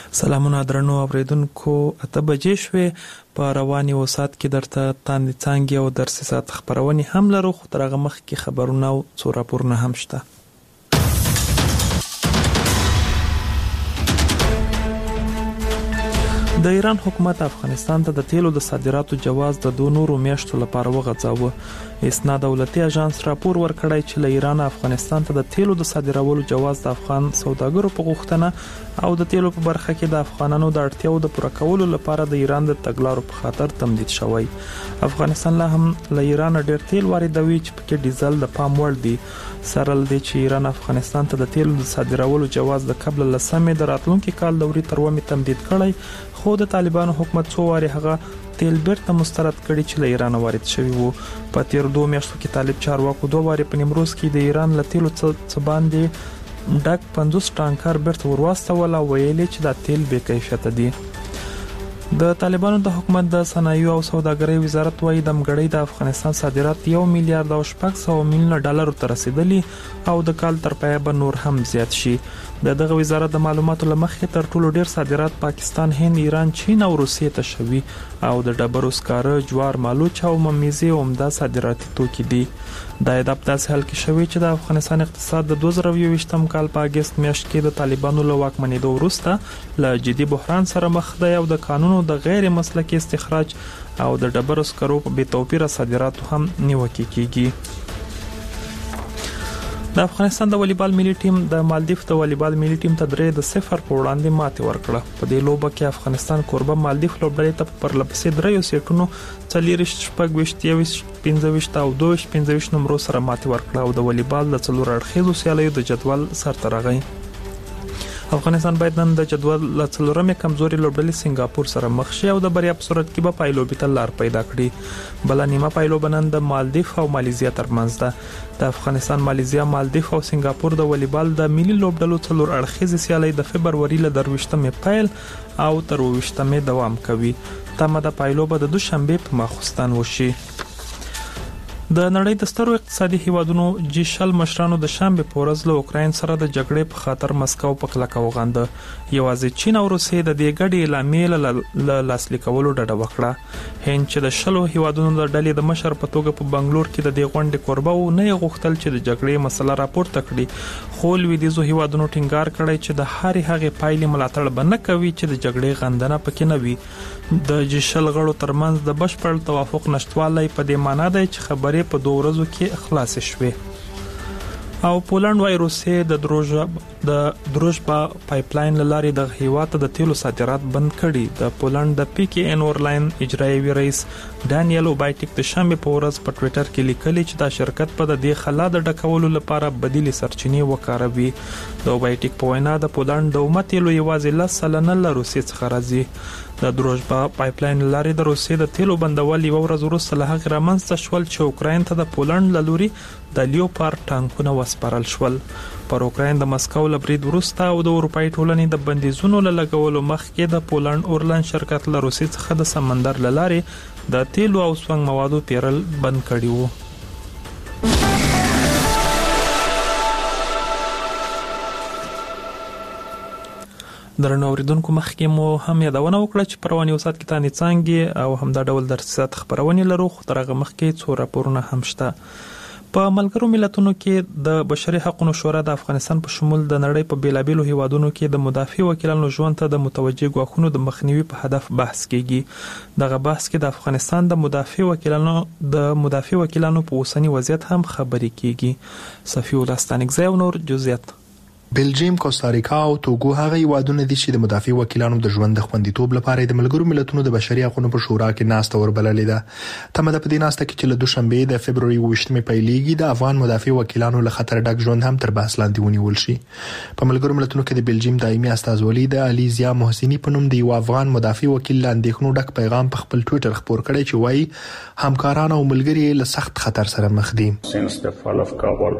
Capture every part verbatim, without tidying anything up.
سلامونه درنو اوریدونکو، اته بجې شوې په رواني وسات کې درته تاندې څانګې او درسي ساعت خبرونه هم لرو، خو تر هغه مخکې خبرونه او څو راپورونه هم شته. د ایران حکومت افغانستان ته د تیلو د صادراتو جواز د دوه نورو میاشتو لپاره وغځاوه. اسنا دولتي اژانس راپور ورکړی چې له ایران افغانستان ته د تیلو د صادرولو جواز د افغان سوداګرو په غوښتنه او د تیلو په برخه کې د افغانانو د اړتیاو د پوره کولو لپاره د ایران د تګلارو په خاطر تمدید شوی. افغانستان لا هم له ایران ډیر تیل واردوي چې پکې ډیزل د پام وړ دي. سره لدې چې ایران افغانستان ته د تیلو د صادرولو جواز د قبل لسمې د راتلونکي کال دوري تر ومه تمدید کړی، خو د طالبانو حکومت څو واره هغه تیل بیرته مسترد کړي چې له ایران وارد شوی وو. په تیر دوه میاشتو کې طالب چارواکو دوه واره په نیمروز کې د ایران له تیلو څخه باندې ډک پنځوس ټانکر بیرته ورواستول او ویلي چې دا تیل بې کیفیت دي. د طالبانو د حکومت د صنایع او سوداګرۍ وزارت وايي د مګړۍ د افغانستان صادرات یو میلیارډ او شپږ سوه میلیونه ډالر ته رسیدلی او د کال تر پایه به نور هم زیات شي. د دغه وزارت د معلوماتو لمخې تر ټولو ډیر صادرات پاکستان، هند، ایران، چین او روسیې ته شوي او د ډبرو سکاره، جوار، مالوچ او ممیزې عمده صادراتي توکي دي. دا د داسې حال کې شوی چې د افغانستان اقتصاد د دوه زره یوویشتم کال په اگست میاشت کې د طالبانو له واکمنېدو وروسته له جدي بحران سره مخ دی او د قانونو د غیر مسلکي استخراج او د ډبرو سکرو په بې توپیره صادراتو هم نیوکه کیږي. د افغانستان د والیبال ملي ټیم د مالدیف د والیبال ملي ټیم ته درې د صفر په وړاندې ماتې ورکړه. په دې لوبه کې افغانستان کوربه مالدیف لوبډلې ته پر لپسې دریو سیټونو څلېرویشت شپږویشت یوویشت پنځهویشت او دوه ویشت پنځهویشت نمرو سره ماتې ورکړه او د والیبال د څلور اړخیزو سیالیو د جدول سرته راغی. افغانستان باید نن د جدول له څلورمې کمزوري لوبډلې سنگاپور سره مخ شي او د بریا په صورت کې به پایلوبي ته لار پیدا کړي. بل نیمه پایلوبه نن د مالدیف او مالیزیا ترمنځ ده. د افغانستان، مالیزیا، مالدیف او سنگاپور د والیبال د ملي لوبډلو څلور اړخیزې سیالي د فبروري له درویشتمې پیل او تر اوویشتمې دوام کوي. تمه د پایلوبه د دوشنبه په ماخوستن وشي. د نړۍ د سترو اقتصادي هیوادونو جی شل مشرانو د شنبه په ورځ له اوکراین سره د جګړې په خاطر مسکو په کلکه وغانده. یوازې چین او روسیې د دې ګډې اعلامیې له لاسلیک کولو ډډه وکړه. هند چې د شلو هیوادونو د ډلې د مشر په توګه په بنگلور کې د دې غونډې کوربه و، نه غوښتل چې د جګړې مسله راپورته کړي، خو لویدیځو هیوادونو ټینګار کړی چې د هرې هغې پایلې ملاتړ به نه کوي چې د جګړې غندنه پکې نه وي. د جی شل غړو ترمنځ د بشپړ توافق نشټوالی په دې معنی دی چې خبرې په دوه ورځو کې خلاص شوې. او پولند وايي روسیې د دروژ د دروژبا پایپلاین لارې د هیواد د تیلو صادرات بند کړي. د پولند د پی کې ان اورلاین اجرایي رئیس ډانیل اوبایټیک د شنبه په ورځ په ټوئیټر کې لیکلي چې دا شرکت په د دې خلا د ډکولو لپاره بدیل سرچینې وکاروي. د اوبایټیک په وینا د پولند د اومه تیلو یوازې لس سلنه له روسیې څخه راځي. د دروژبا پایپلاین لارې د روسیې د تیلو بندول یو ورځ وروسته له هغې رامنځته شول چې اوکراین ته د پولند له لوري د لیوپارډ ټانکونه وسپارل شول. پر اوکراین د مسکو له برید وروسته او د اروپایي ټولنې د بندیزونو له لګولو مخکې د پولند اورلاین شرکت له روسیې څخه د سمندر له لارې د تیلو او سونګ موادو پیرل بند کړي وو. درنو اوریدونکو، مخکې مو هم یادونه وکړه چې په رواني وسات کې تاندې څانګې او همدا ډول درسات خبرونه لرو، خو تر هغه مخکې څو راپورونه هم شته. په ملګرو ملتونو کې د بشري حقوقو شورا د افغانستان په شمول د نړۍ په بیلابیلو هیوادونو کې د مدافع وکیلانو ژوند ته د متوجه غواخونو د مخنیوي په هدف بحث کیږي. دغه بحث کې د افغانستان د مدافع وکیلانو د مدافع وکیلانو په اوسنی وضعیت هم خبرې کیږي. صفی الله ستانکزی او نور جزئیات. بلجیم، کوستاریکا او توګو هغه هیوادونه دي چې د مدافع وکیلانو د ژوند د خوندیتوب لپاره د ملګرو ملتونو د بشري حقوقو په شورا کې ناسته وربللې ده. تمه ده په دې ناسته کې چې له دوشنبه د فبروري اوویشتمې پیلېږي د افغان مدافع وکیلانو له خطر ډک ژوند هم تر بحث لاندې ونیول شي. په ملګرو ملتونو کې د بلجیم دایمي استازولي د الیزیا محسنی په نوم د یو افغان مدافع وکیل لاندې ډک پیغام په خپل ټوئیټر خپور کړی چې وایي همکاران او ملګري له سخت خطر سره مخ دي. Since the fall of Kabul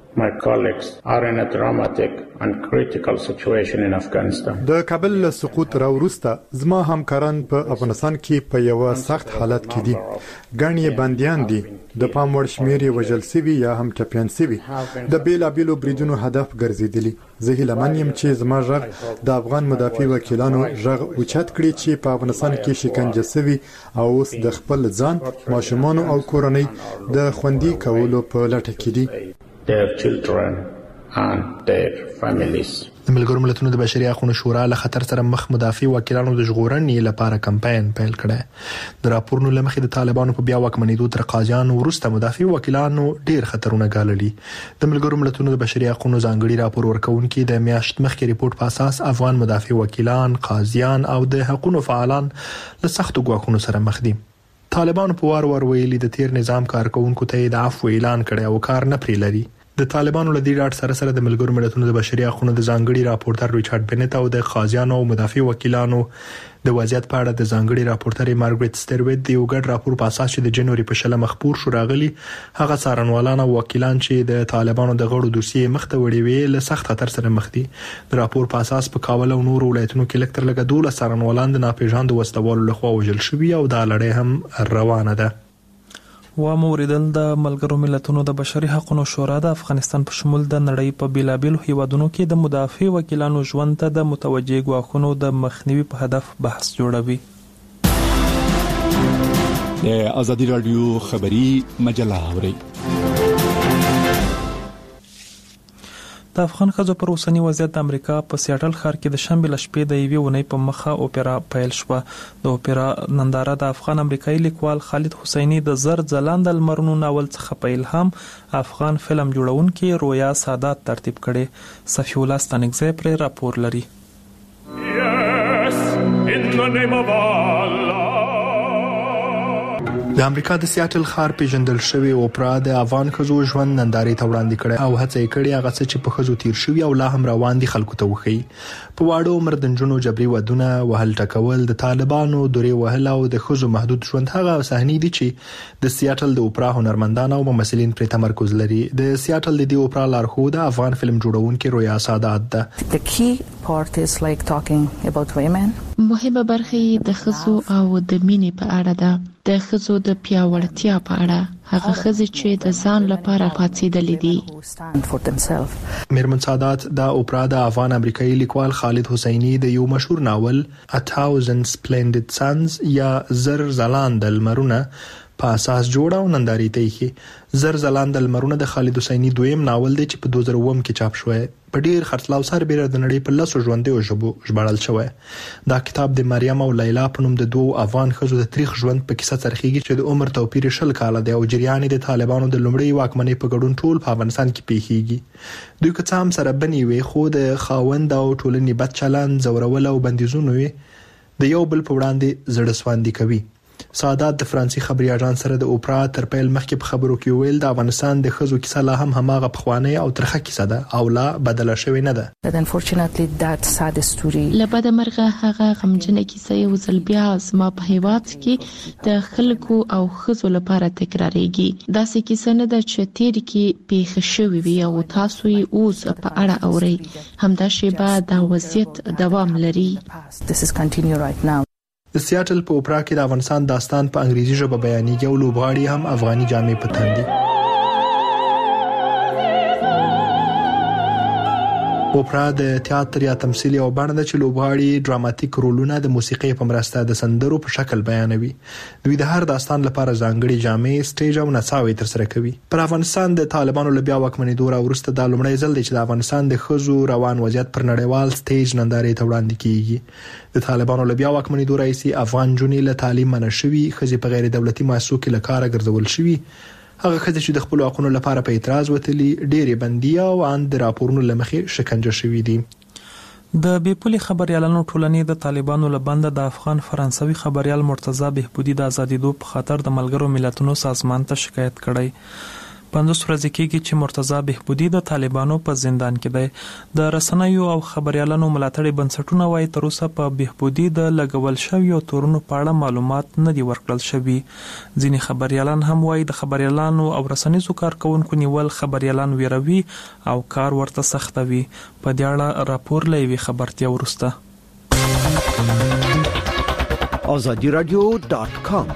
My colleagues are in a dramatic and critical situation in Afghanistan. د کابل له سقوط راوروسته زما همکاران په افغانستان کې په یو سخت حالت کې دي. ګڼې بنديان دي. د پام وړ شمېر یې وژل شوي یا هم ټپیان شوي. د بیلابیلو بریدونو هدف ګرځېدلي. زه هیله من یم چې زما غږ د افغان مدافع وکیلانو غږ اوچت کړي چې په افغانستان کې شکنجه شوي او اوس د خپل ځان، ماشومان او کورنۍ د خوندي کولو په لټه کې دي. Their children and their families. د ملګرو ملتونو د بشري حقوقو شورا له خطر سره مخ مدافع وکیلانو د ژغورنې لپاره کمپاین پیل کړی. د راپورونو لمخې د طالبانو په بیا واکمنېدو تر قاضیانو وروسته مدافع وکیلانو ډیر خطرونه ګاللي. د ملګرو ملتونو د بشري حقوقو ځانګړي راپور ورکونکي د میاشت مخکې ریپورت په اساس افغان مدافع وکیلان، قاضیان او د حقوقو فعالان له سختو ګواښونو سره مخ دي. طالبانو په وار وار ویلي د تیر نظام کارکونکو ته د عفو اعلان کړی او کار نه پرې لري. د طالبانو له دې ډاټ سره سره د ملګرو ملتونو د بشري حقوقو د ځانګړي راپورټر ریچارډ بنت او د قاضیانو او مدافع وکیلانو د وضعیت په اړه د ځانګړي راپورټر مارګریټ سټرویت د یو ګډ راپور په اساس چې د جنوري په شله مخبور شو راغلي هغه څارنوالان او وکیلان چې د طالبانو د غړو دوسیې مخته وړي وی له سخت خطر سره مخ دي. د راپور په اساس په کابل او نور ولایتونو کې لکتر لګ دوله څارنوالان د ناپېژاندو وسلوالو لخوا وژل شوي او دا لړۍ هم روانه ده. و موریدل د ملګرو ملتونو د بشري حقوقو شورا د افغانستان په شمول د نړۍ په بیلابیلو هیوادونو کې د مدافع وکیلانو ژوند ته د متوجه ګواښونو د مخنیوي په هدف بحث جوړوي. د ازادي رادیو خبری مجله اوري. د افغان ښځو پر اوسنی وضعیت د امریکا په سیاټل ښار کې د شنبې له شپې د یوې اونۍ په مخه اوپرا پیل شوه. د اوپرا ننداره د افغان امریکایي لیکوال خالد حسیني د زر ځلانده لمرونو ناول څخه په الهام افغان فلم جوړونکي رویا سادات ترتیب کړي. صفی الله ستانکزی پر راپور لري. Yes, in the name of Allah. د امریکا د سیاټل ښار پیژندل شوی اوپرا د افغان ښځو ژوند نندارې ته وړاندې کړي او هڅه یې کړې هغه څه چې په ښځو تیر شوي او لا هم روان دي خلکو ته وښيي. په واړو عمر د نجونو جبري ودونه، وهل ټکول، د طالبانو دورې وهل او د ښځو محدود ژوند هغه صحنې دي چې د سیاټل د اوپرا هنرمندان او ممثلین پر تمرکز لري. د سیاټل د دې اوپرا لارښود افغان فلم جوړونکي رویا سادات ده. The key part is like talking about women. مهمه برخه د ښځو او د مینې په اړه ده. د ښځو د پیاوړتیا په اړه، هغه ښځې چې د ځان لپاره پاتېدلې دي. میرمن سادات د اوپرا د افغان امریکایي لیکوال خالد حسیني د یو مشهور ناول A Thousand Splendid Suns یا زر ځلانده لمرونه په اساس جوړه او نندارې ته یې. زر ځلانده لمرونه د خالد حسیني دویم ناول دی چې په دوه زره اووه کې چاپ شوی. په ډیر خرڅلاو سربېره د نړۍ په لسو ژوندیو ژبو ژباړل شوی. دا کتاب د مریم او لیلا په نوم د دوو افغان ښځو د تاریخ ژوند په کیسه څرخیږي چې د عمر توپیر شل کاله دی او جریان د طالبانو د لومړۍ واکمنۍ په ګډون ټول په افغانستان کې پیښیږي. دوی که څه هم سره بنې وي خو د خاوند او ټولنې بد چلند، زورول او بندیزونه وي د یو بل په وړاندې زړه سواندي کوي. سادات د فرانسې خبري اژانس سره د اوپرا تر پیل مخکې په خبرو کې ویل د افغانستان د ښځو کیسه لا هم هماغه پخوانی او ترخه کیسه ده او لا بدله شوې نه ده. Unfortunately that sad story لبد مرغه هغه غمجنه کیسه یو ځل بیا زما په هیواد کې د خلکو او ښځو لپاره تکراریږي. دا څه کیسه نه ده چې تیر کې پیښ شوې وي او تاسو یې اوس په اړه اورئ. همدا شیبه دا وضعیت دوام لري. This is continue right now. د سیاټل په اوپرا کې د افغانستان داستان په انګریزي ژبه بیانېږي او لوبغاړي هم افغاني جامې په تن دي. اوپرا د تیاتر یا تمثیل یو بڼه ده چې لوبغاړي ډراماتیک رولونه د موسیقۍ په مرسته د سندرو په شکل بیانوي. دوی د هر داستان لپاره ځانګړي جامې، سټیج او نڅاوې ترسره کوي. پر افغانستان د طالبانو له بیا واکمنېدو راوروسته دا لومړی ځل دی چې د افغانستان د ښځو روان وضعیت پر نړیوال سټیج نندارې ته وړاندې کیږي. د طالبانو له بیا واکمنېدو راهیسې افغان نجونې له تعلیم منع شوي، ښځې په غیر دولتي مؤسسو کې له کاره ګرځول شوي. هغه ښځې چې د خپل حقوقو لپاره په اعتراض وتلي ډېرې بندي او ان د راپورونو له مخې شکنجه شوي دي. د بیپولي خبريالانو ټولنې د طالبانو له بنده د افغان فرانسوي خبريال مرتضی بهبودي د ازادېدو په خاطر د ملګرو ملتونو سازمان ته شکایت کړی. پنځوس ورځې کېږي چې مرتضی بهبودي د طالبانو په زندان کې دی. د رسنیو او خبريالانو ملاتړي بنسټونه وايي تر اوسه په بهبودي د لګول شویو تورونو په اړه معلومات نه دي ورکړل شوي. ځینې خبريالان هم وايي د خبريالانو او رسنیزو کارکونکو نیول خبريالان ویروي او کار ورته سختوي. په دې اړه راپور لوي خبرتیا ورسته. آزادی رادیو دات کام.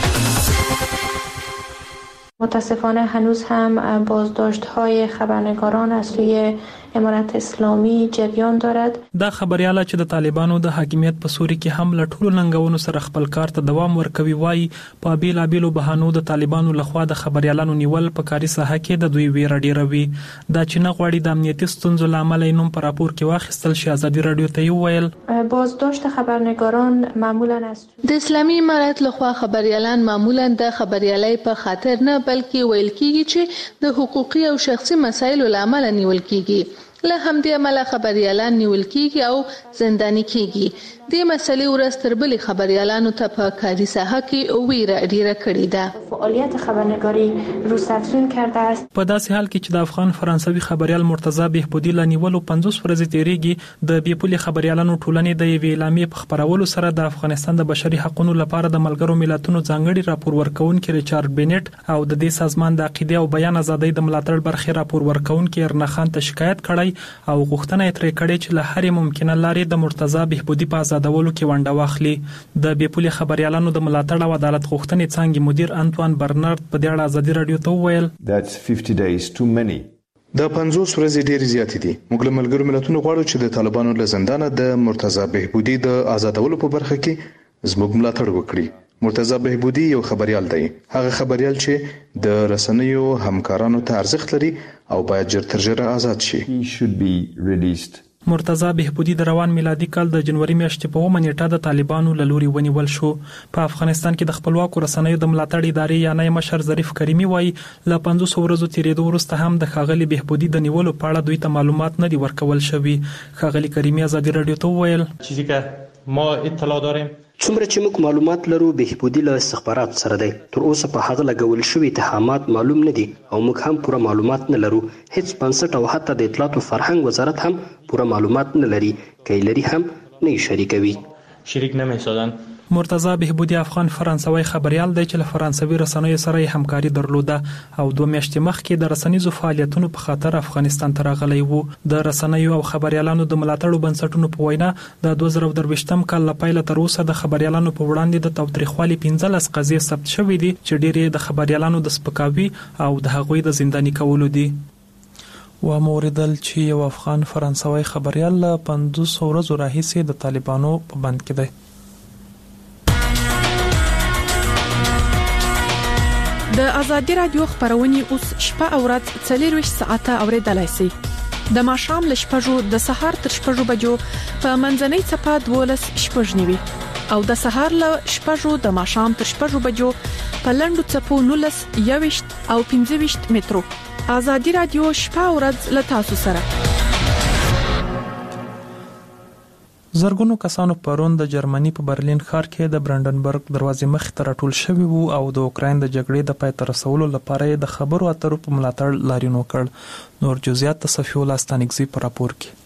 متاسفانه هنوز هم بازداشت‌های خبرنگاران از سوی امارت اسلامی جریان دارد. دا خبرياله چې د طالبانو د حاکمیت په سوري کې هم لټولو ننګونو سره خپل کار ته دوام ورکوي وایي په بیلابیلو بهانو د طالبانو لخوا د خبريالانو نیول په کاري ساحه کې د دوی ویره ډیروي. دا چې نه غواړي د امنیتي ستونزو لامل نوم پر راپور کې واخیستل شي. آزادي رادیو ته ویل بازداشت خبرنگاران معمولا است د اسلامي امارت لخوا خبريالان معمولا د خبريالۍ په خاطر نه بلکې ویل کیږي چې د حقوقي او شخصي مسایلو لامل نیول کیږي. له همدې عمله خبريالان نیول کیږي او زنداني کیږي. د مسلې ورځ تر بلې خبريالانو ته په کاري ساحه کې ویره ډیره کړې ده. فعالیت خبرنگاری روسافزون کرده است. په داسې حال کې چې د افغان فرانسوي خبريال مرتضی بهبودي لنیولو پنځوس ورځې تیریږي د بیپولي خبريالانو ټولنې د یوې اعلامیې په خبرولو سره د افغانستان د بشري حقوقو لپاره د ملګرو ملتونو ځانګړي راپور ورکونکي ریچارډ بینټ او د دې سازمان د عقیده او بیان ازادۍ د ملاتړ برخې راپور ورکونکي ارنخان ته شکایت کړی او غوښتنه یې ترې کړې چې له هرې ممکنه لارې د مرتضی بهبودي په آزادولو کې ونډه واخلي. د بیپولي خبريالانو د ملاتړ او عدالت غوښتنې څنګه مدیر انټوان برنارد په دې اړه آزادي رادیو ته وویل That's fifty days too many. د پنځوس ورځې ډېر زیات دي. موږ له ملګرو ملتونو غواړو چې د طالبانو له زندانه د مرتضی بهبودي د آزادولو په برخه کې زموږ ملاتړ وکړي. مرتضی بهبودي یو خبريال دی. هغه خبريال چې د رسنیو همکارانو ته ارزښت لري او باید ژر تر ژره آزاد شي. He should be released. مرتضی بهبودي د روان میلادي کال د جنوري میاشتې په اوومه نیټه د طالبانو له لوري ونیول شو. په افغانستان کې د خپلواکو رسنیو د ملاتړ ادارې یعنی مشر ظریف کریمي وایي له پنځوس ورځو تیریدو وروسته هم د ښاغلي بهبودي د نیولو په اړه دوی ته معلومات نه دي ورکول شوي. ښاغلي کریمي آزادي رادیو ته وویل چیزی که ما اطلاع داریم څومره چې موږ معلومات لرو بهبودي له استخبارات سره دی. تر اوسه په هغه لګول شوي اتهامات معلوم نه دي او موږ هم پوره معلومات نه لرو. هیڅ بنسټ او حتی د اطلاعات او فرهنګ وزارت هم پوره معلومات نه لري. که لري هم نه شریکوي. شریک نمی‌سازن. مرتضی بهبودي افغان فرانسوي خبريال دی چې له فرانسوي رسنیو سره همکاري درلوده او دوه میاشتې مخکې د رسنیزو فعالیتونو په خاطر افغانستان ته راغلی وو. د رسنیو او خبريالانو د ملاتړو بنسټونو په وینا د دوه زره درویشتم کال له پیله تر اوسه د خبريالانو په وړاندې د تاوتریخوالي پنځلس قضیې ثبت شوې دي چې ډېرې د خبريالانو د سپکاوي او د هغوی د زنداني کولو دي. و موردل چې یو افغان فرانسوي خبريال له پنځوس ورځو راهیسې د طالبانو په بند کې دی. د آزادي رادیو خبرونه اوس شپه او ورځ څلور ساعته اوریدلای شئ. د ماښام له شپږو د سهار تر شپږو بجو په منځنۍ څپه دولس شپږ نیوي او د سهار له شپږو د ماښام تر شپږو بجو په لنډو څپو نولس یويشت او پنځه ویشت مترو. آزادي رادیو شپه او ورځ له تاسو سره. زرګونو کسانو پرون د جرمني په برلین ښار کې د برانډنبرګ دروازې مخ ته راټول شوي وو او د اوکراین د جګړې د پای ته رسولو لپاره د خبرو اترو په ملاتړ لاریون وکړ. نور جزئیات د صفی الله ستانکزی په راپور کې.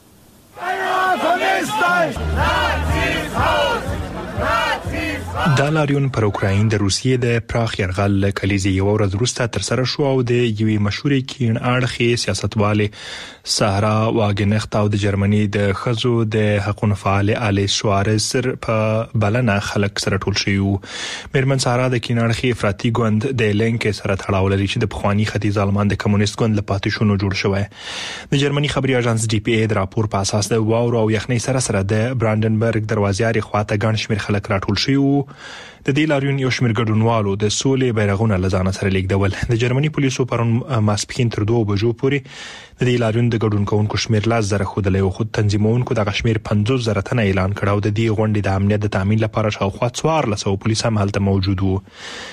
دا لاریون پر اوکراین د روسیې د پراخ یرغل کلیزې یو ورځ وروسته تر سره شو او د یوې مشهورې کین اړخي سیاستوالې سهرا واګنخت او د جرمني د خزو د حقوقو فعال آلی سوارز په بلنه خلک سره ټول شو. میرمن سهرا د کین اړخي افراطي ګوند د لینک سره تړاو لري چې د پخوانی ختیځ آلمان د کمونیست ګوند لپاره شونو جوړ شوی. د جرمني خبري اژانس ډي پی ای د راپور په اساس د واورو او یخنۍ سره سره د برانډنبرګ دروازې لري خواته ګڼ شمېر خلک راټول شو. د دې لاریون یو شمېر ګډونوالو د سولې بیرغونه لزانه سره لیکدول. د جرمني پولیسو پرون ماسپخین تر دوه بجو پورې د دې لاریون د ګډون کوونکو شمېر لاس زره خودلې او خود تنظیمونکو د شمېر پنځوس زره تنه اعلان کړ او د دې غونډې د امنیت د تامین لپاره شاوخوا څوارلس سوه پولیس هم هلته موجود وو.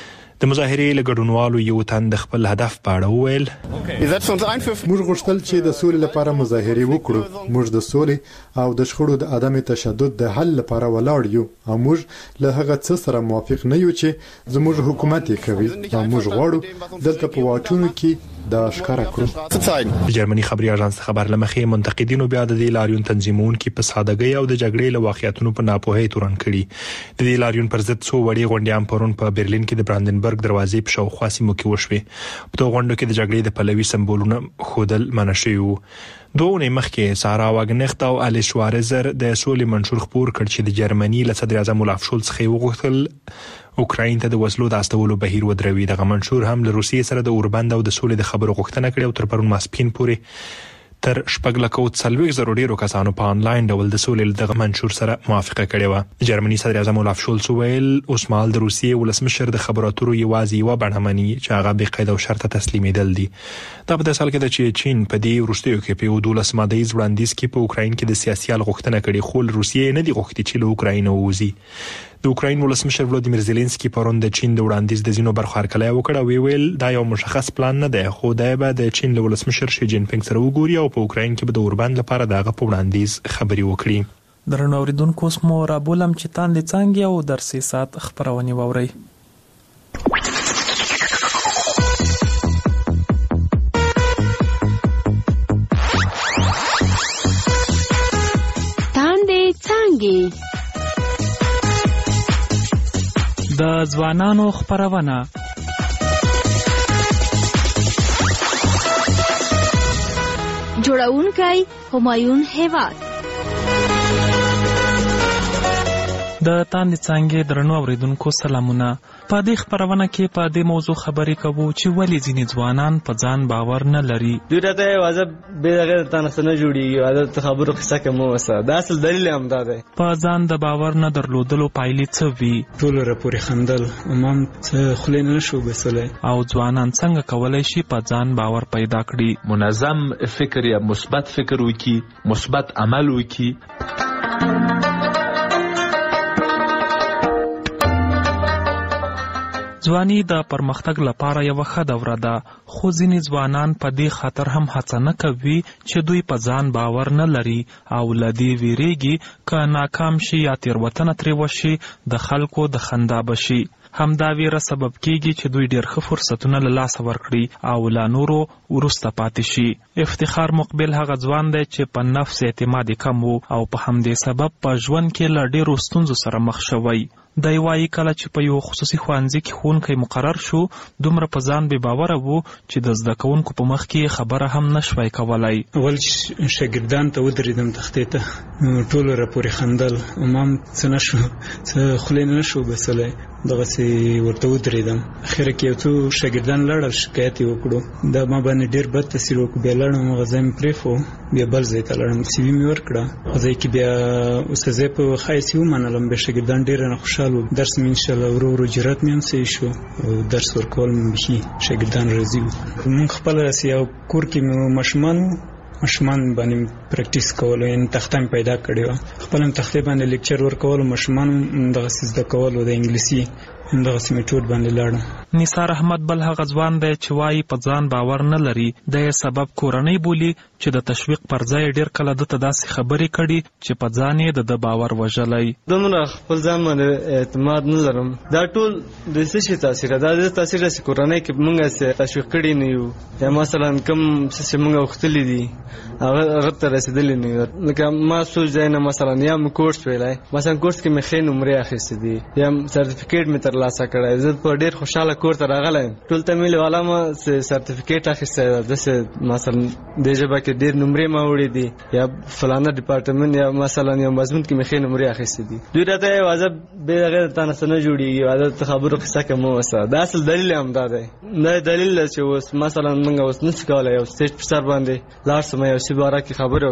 د مظاهرې له ګډونوالو یو تن د خپل هدف په اړه وویل موږ غوښتل چې د سولې لپاره مظاهرې وکړو. موږ د سولې او د شخړو د عدم تشدد د حل لپاره ولاړ یو او موږ له هغه څه سره موافق نه یو چې زموږ حکومت یې کوي او موږ غواړو دلته په واټونو کې دا ښکاره کړو. جرمني خبري اژانس خبر لمخې منتقدینو بیا د دې لاریون تنظیمونکو په سادهګۍ او د جګړې له واقعیتونو په ناپوهۍ تورن کړي. د دې لاریون پر ضد څو وړي غونډیان پرون په برلین کې د براندنبرګ دروازې په شاوخوا سیمو کې وشوې. په دغه غونډو کې د جګړې د پلوي سمبولونه خودل منع شوي وو. دوه ونې مخکې سارا واګنخت او الی شوارزر د سولې منشور خپور کړ چې د جرمني له صدر اعظم اولاف شولز څخه وغوښتل اوکراین ته د وسلو د استولو بهیر ودروي. دغه منشور هم له روسیې سره د اوربند او د سولې د خبرو غوښتنه کړې او تر پرون ماسپین پورې تر شپږ لک او څلوېښت زره ډیرو کسانو په انلاین ډول د سولې دغه منشور سره موافقه کړې و. جرمني صدر اعظم اولاف شولز ویل اوس مهال د روسیې ولسمشر د خبرو اترو یوازې یو بڼه مني چې هغه بې قید او شرطه تسلیمېدل دي. دا په داسې حال کې ده چې چین په دې وروستیو کې په دولس مادهیز وړاندیز کې په اوکراین کې د سیاسي حل غوښتنه کړې خو روسیې نه دی غوښتي چې له اوکراین ووځي. د اوکراین ولسمشر ولودیمیر زيلنسکي پرون د چین د وړاندیز د زینو برخو هرکلی وکړ او ویل دا یو مشخص پلان نه دی خو دا به د چین له ولسمشر شي جین پینګ سره وګوري او په اوکراین کې به د اوربند لپاره دغه په وړاندیز خبري وکړي. درنو اوریدونکو سمو را بولم چې تاندې څنګه او درسي سات خبرونه ووري. تاندې څنګه د ځوانانو خبرونه جوړونکي همایون هیواد د تاندې څنګه درنو اوریدونکو سلامونه. په دې خبرونه کې په دې موضوع خبرې کوو چې ولې ځینې ځوانان په ځان باور نه لري. دوی راته واځه به دغه تاسو نه جوړیږي واځه خبرو قصه کوم وسه دا اصل دلیل هم دا دی. په ځان د باور نه درلودلو پایلې څه وي؟ ټول راپورې خندل امام څه خلې نه شو بسله. او ځوانان څنګه کولای شي په ځان باور پیدا کړي؟ منظم فکر یا مثبت فکر وکړي، مثبت عمل وکړي. ځواني د پرمختګ لپاره یو ښه دوره ده خو ځینې ځوانان په دې خاطر هم هڅه نه کوي چې دوی په ځان باور نه لري او له دې ویریږي که ناکام شي یا تېروتنه ترې وشي د خلکو د خندا بشي. همدا ویره سبب کیږي چې دوی ډېر ښه فرصتونه له لاسه ورکړي او لا نورو وروسته پاتې شي. افتخار مقبل هغه ځوان دی چې په نفس اعتماد کم وو او په همدې سبب په ژوند کې له ډېرو ستونزو سره مخ شوی. دی وایي کله چې په یو خصوصي ښوونځي کې ښوونکی مقرر شو دومره په ځان بې باوره وو چې د زده کوونکو په مخ کې خبره هم نشوای کولی. اول شاګردان ته ودرېدم تختې ته ټول راپورې خندل امام څه نشو څه خلې نه شو بسلی دغسې ورته ودرېدم. اخره کې یو څو شاګردان لاړل شکایت یې وکړو دا ما باندې ډېر بد تاثیر وکړو. بیا لاړم هغه ځای مې پرېښو بیا بل ځای ته لاړم سی وي مې ورکړه هغه ځای کې بیا استاذۍ په ښه حیث یې ومنلم. بیا شاګردان ډېر رانه خوشحال وو. درس مې انشاءالله ورو ورو جرات مې هم صحیح شو او درس ورکول مې بیخي شاګردان راضي وو. موږ خپله داسې یو کور کې مې ماشومان وو ماشومان باندې پریکټیس کولو یعنې تخته مې پیدا کړې وه خپله مې تختې باندې لیکچر ورکولو ماشومان هم دغسې زده کولو د انګلیسي همدغسې میټود باندې لاړم. نثار احمد بل هغه ځوان دی چې وایي په ځان باور نه لري. د یې سبب کورنۍ بولي چې د تشویق پر ځای ډېر کله دته داسې خبرې کړي چې په ځان یې د ده باور وژلی. دومره خپل ځان باندې اعتماد نه لرم. دا ټول د څه شي تاثیر ده؟ دا تاثیر چې کورنۍ کې موږ څه تشویق کړي نه یو یا مثلا کوم څه چې موږ غوښتلي دي هغه ته رسېدلي نه یو. لکه ما څو ځای نه مثلا یا مې کورس ویلی مثلا کورس کې مې ښې نمرې اخیستې دي یا سرټیفیکیټ مې ترلاسه کړی. زه په ډېر خوشحاله کور ته راغلی یم. ټول ته مې والا ما سرټیفیکیټ اخیستی ده داسې مثلا دې ژبه کې ډېر نمرې ما وړي دي یا فلانه ډپارټمنټ یا مثلا یو مضمون کې مې ښې نمرې اخیستې دي. دوی راته یې واځه بې هغې د تا نه څه نه جوړېږي واځه ته خبرو قصه کې مه اوسه. دا اصل دلیل هم دا دی. دا دلیل دی چې اوس مثلا موږ اوس نشو کولی یو سټیج په سر باندې لاړ شم یو شي باره کې خبرې وکړم.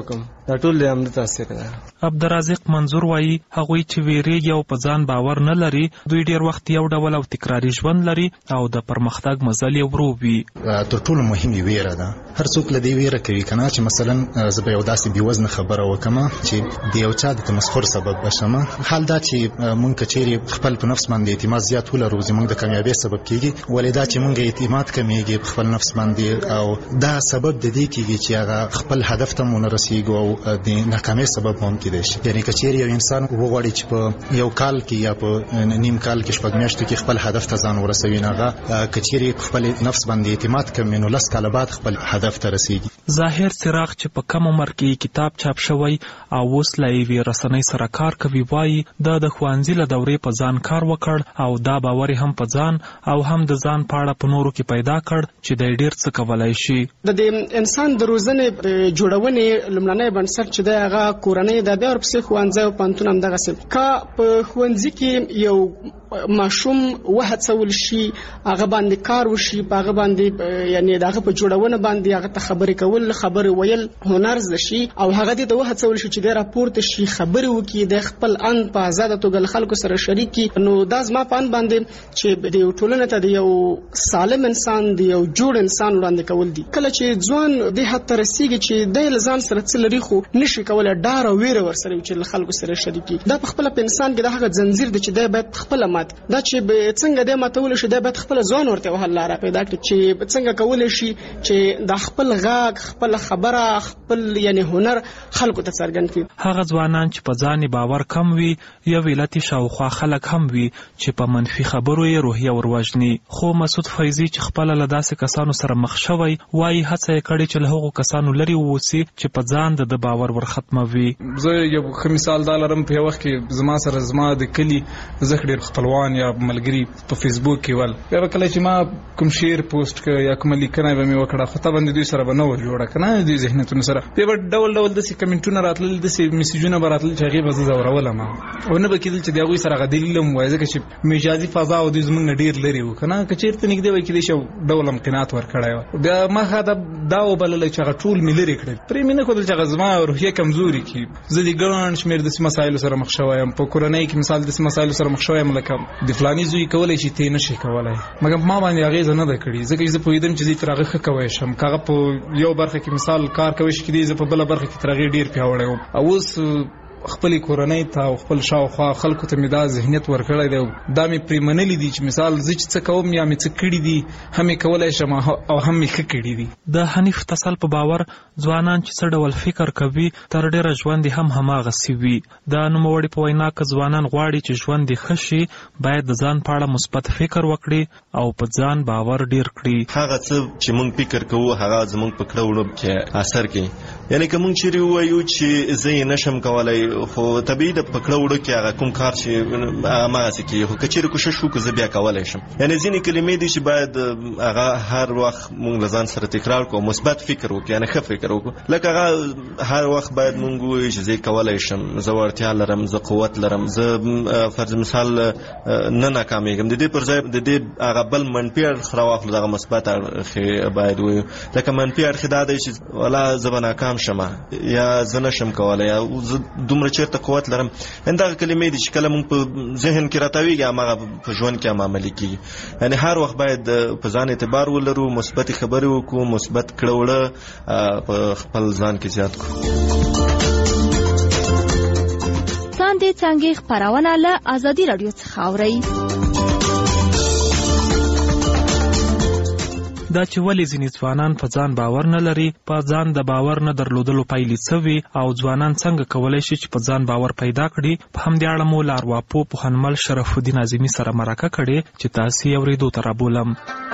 دا ټول د همدې تاثیر ده. عبدالرزاق منظور وایي هغوی چې ویریږي او په ځان باور نه لري دوی ډیر وخت یو ډول او تکراري ژوند لري او د پرمختګ مزل یې ورو وي. تر ټولو مهمه ویره ده. هر څوک له دې ویره کوي کنه چې مثلا زه به یو داسې بې وزن خبره وکم چې د یو چا د تمسخر سبب بشم. حال دا چې مونږ کچېرې خپل په نفس باندې اعتماد زیات ولرو زموږ د کامیابی سبب کیږي، ولې دا چې مونږ اعتماد کمیږي په خپل نفس باندې او دا سبب د دې کیږي چې هغه خپل هدف ته مونږ رسیږو او د ناکامۍ سبب هم کیدای شي. یعنی کچېرې یو انسان وغواړي چې په یو کال کې یا په نیم کال کې شپږ میاشتو کې خپل هدف ته ځان ورسوي، هغه کچېرې خپل نفس باندې اعتماد کمي نو لس کاله بعد خپل هدف ته رسیږي. ظاهر څراغ چې په کم عمر کې کتاب چاپ شوی او اوس لا یې رسنۍ سره کار کوي وایي دا د ښوونځي له دورې په ځان کار وکړ او دا باور هم په ځان او هم د ځان په اړه په نورو کې پیدا کړ چې د ډیر څه کولای شي. د انسان د روزنې جوړونې لومړنی بنسټ چې د هغه کورنۍ د بیا ورپسې ښوونځي او پوهنتون هم دغسې کا په ښوونځي کې یو ماشوم وهڅول شي هغه باندې کار وشي په هغه باندې یعنی دغه په جوړونه باندې هغه ته خبرې کول خبرې ویل هنر زده شي او هغه دې ته وهڅول شي چې د راپورته شي خبرې وکړي د خپل ان په آزاده توګه خلکو سره شریک کړي. نو دا زما په ان باندې چې د یو ټولنې ته د یو سالم انسان د یو جوړ انسان وړاندې کول دي. کله چې ځوان دې حد ته رسیږي چې د ځان سره څه لري خو نشي کولای ډار او ویره ورسره چې خلکو سره شریک کړي. دا په خپل په انسان کې د هغه زنجیر دی چې د باید خپل مات دا چې څنګه د ماتول شي د باید خپل ځوان ورته وهل لاره پیدا کړي چې څنګه کولای شي چې د خپل غاګ خپل خبره خپل یعنی هنر خلکو ته څرګند کړي. هغه ځوانان چې په ځان باور کم وي یا ویلتي شاوخوا خلک هم وي چې په منفي خبرو یې روحیه وروجني. خو مسعود فیضي چې خپل له داسې کسانو سره مخ شوی وایي هڅه یې کړې چې له هغو کسانو لري ووسي چې په ځان د باور ورختموي. زه یو ښه مثال دا لرم په یو وخت کې زما سره زما د کلي زه ډېر خپلوان یا ملګري په فیسبوک کې ول بیا کله چې ما کوم شعر پوسټ کړ یا کوم لیکنه به مې وکړه خو ته باندې دوی سره به نه ور جوړه کنه دوی ذهنیتونو سره بیا به ډول ډول داسې کمنټونه راتلل داسې میسیجونه به راتلل چې هغې به زه ځورولم او نه به کېدل چې د هغوی سره هغه دلیل هم وایي ځکه چې مجازي فضا او دوی زموږ نه ډېر لرې وو که نه که چېرته نږدې وای کېدای شي ډول هم قناعت ورکړی وه. بیا ما ښه دا وبللی چې هغه ټول مې لرې کړل پرې مې نه ښودل چې هغه زما روحیه کمزوري کړي. زه د ګڼ شمېر داسې مسایلو سره مخ شوی یم په کورنۍ کې مثال داسې مسایلو سره مخ شوی یم لکه د فلاني زوی کولی شي ته یې نه شي کولی مګر ما باندې اغېزه نه ده کړې ځکه چې زه پوهېدم چې زه تر هغه ښه کوی شم که هغه په یو برخه کې مثال کار کوی شي کېدای زه په بله برخه کې تر هغې ډېر پیاوړی وم او اوس خپل کورنۍ ته او خپل شاوخوا خلکو ته مې دا ذهنیت ورکړی دی دا مې پرې منلي دي چې مثال زه چې څه کوم یا مې څه کړي دي هم یې کولی شم او هم مې ښه کړي دي. د حنیف تسل په باور ځوانان چې څه ډول فکر کوي تر ډېره ژوند یې هم هماغسې وي. د نوموړي په وینا که ځوانان غواړي چې ژوند یې ښه شي باید د ځان په اړه مثبت فکر وکړي او په ځان باور ډېر کړي. هغه څه چې موږ فکر کوو هغه زموږ په کړه وړه کې اثر کوي. یعنی که موږ چیرې ووایو چې زه یې نشم کولی خو طبیعي د پکړه وړو کې هغه کوم کار چې هماغسې کېږي خو که چېرې کوشش وکړو زه بیا کولی شم. یعنې ځینې کلمې دي چې باید هغه هر وخت موږ له ځان سره تکرار کړو مثبت فکر وکړو یعنې ښه فکر وکړو لکه هغه هر وخت باید موږ ووایو چې زه کولی شم زه وړتیا لرم زه قوت لرم زه فرض مثال نه ناکامېږم د دې پر ځای د دې هغه بل منفي اړخ راواخلو دغه مثبت اړخ باید ووایو لکه منفي اړخ دا دی چې والا زه به ناکام شم یا زه نشم کولی یا زه دومره چېرته قوت لرم. همدغه کلمې دي چې کله موږ په ذهن کې راتاویږي هماغه په ژوند کې هم عملي کېږي. یعنې هر وخت باید په ځان اعتبار ولرو مثبتې خبرې وکړو مثبت کړه وړه په خپل ځان کې زیات کړو. څاندې څانګې خپرونه له ازادي راډیو څخه اورئ. دا چې ولې ځینې ځوانان په ځان باور نه لري په ځان د باور نه درلودلو پایلې څه وي او ځوانان څنګه کولی شي چې په ځان باور پیدا کړي په همدې اړه مو له ارواپوه پوهنمل شرف الدین اعظمي سره مرکه کړې چې تاسې یې اورېدو ته رابولم.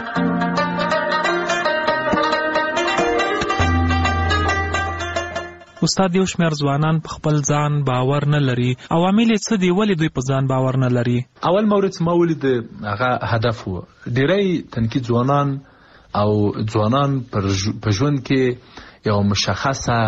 استاد یو شمېر ځوانان په خپل ځان باور نه لري عوامل یې څه دي ولې دوی په ځان باور نه لري؟ اول مورد ما ولید هغه هدف و ډېری تنکي ځوانان او ځوانان په ژوند کې یو مشخصه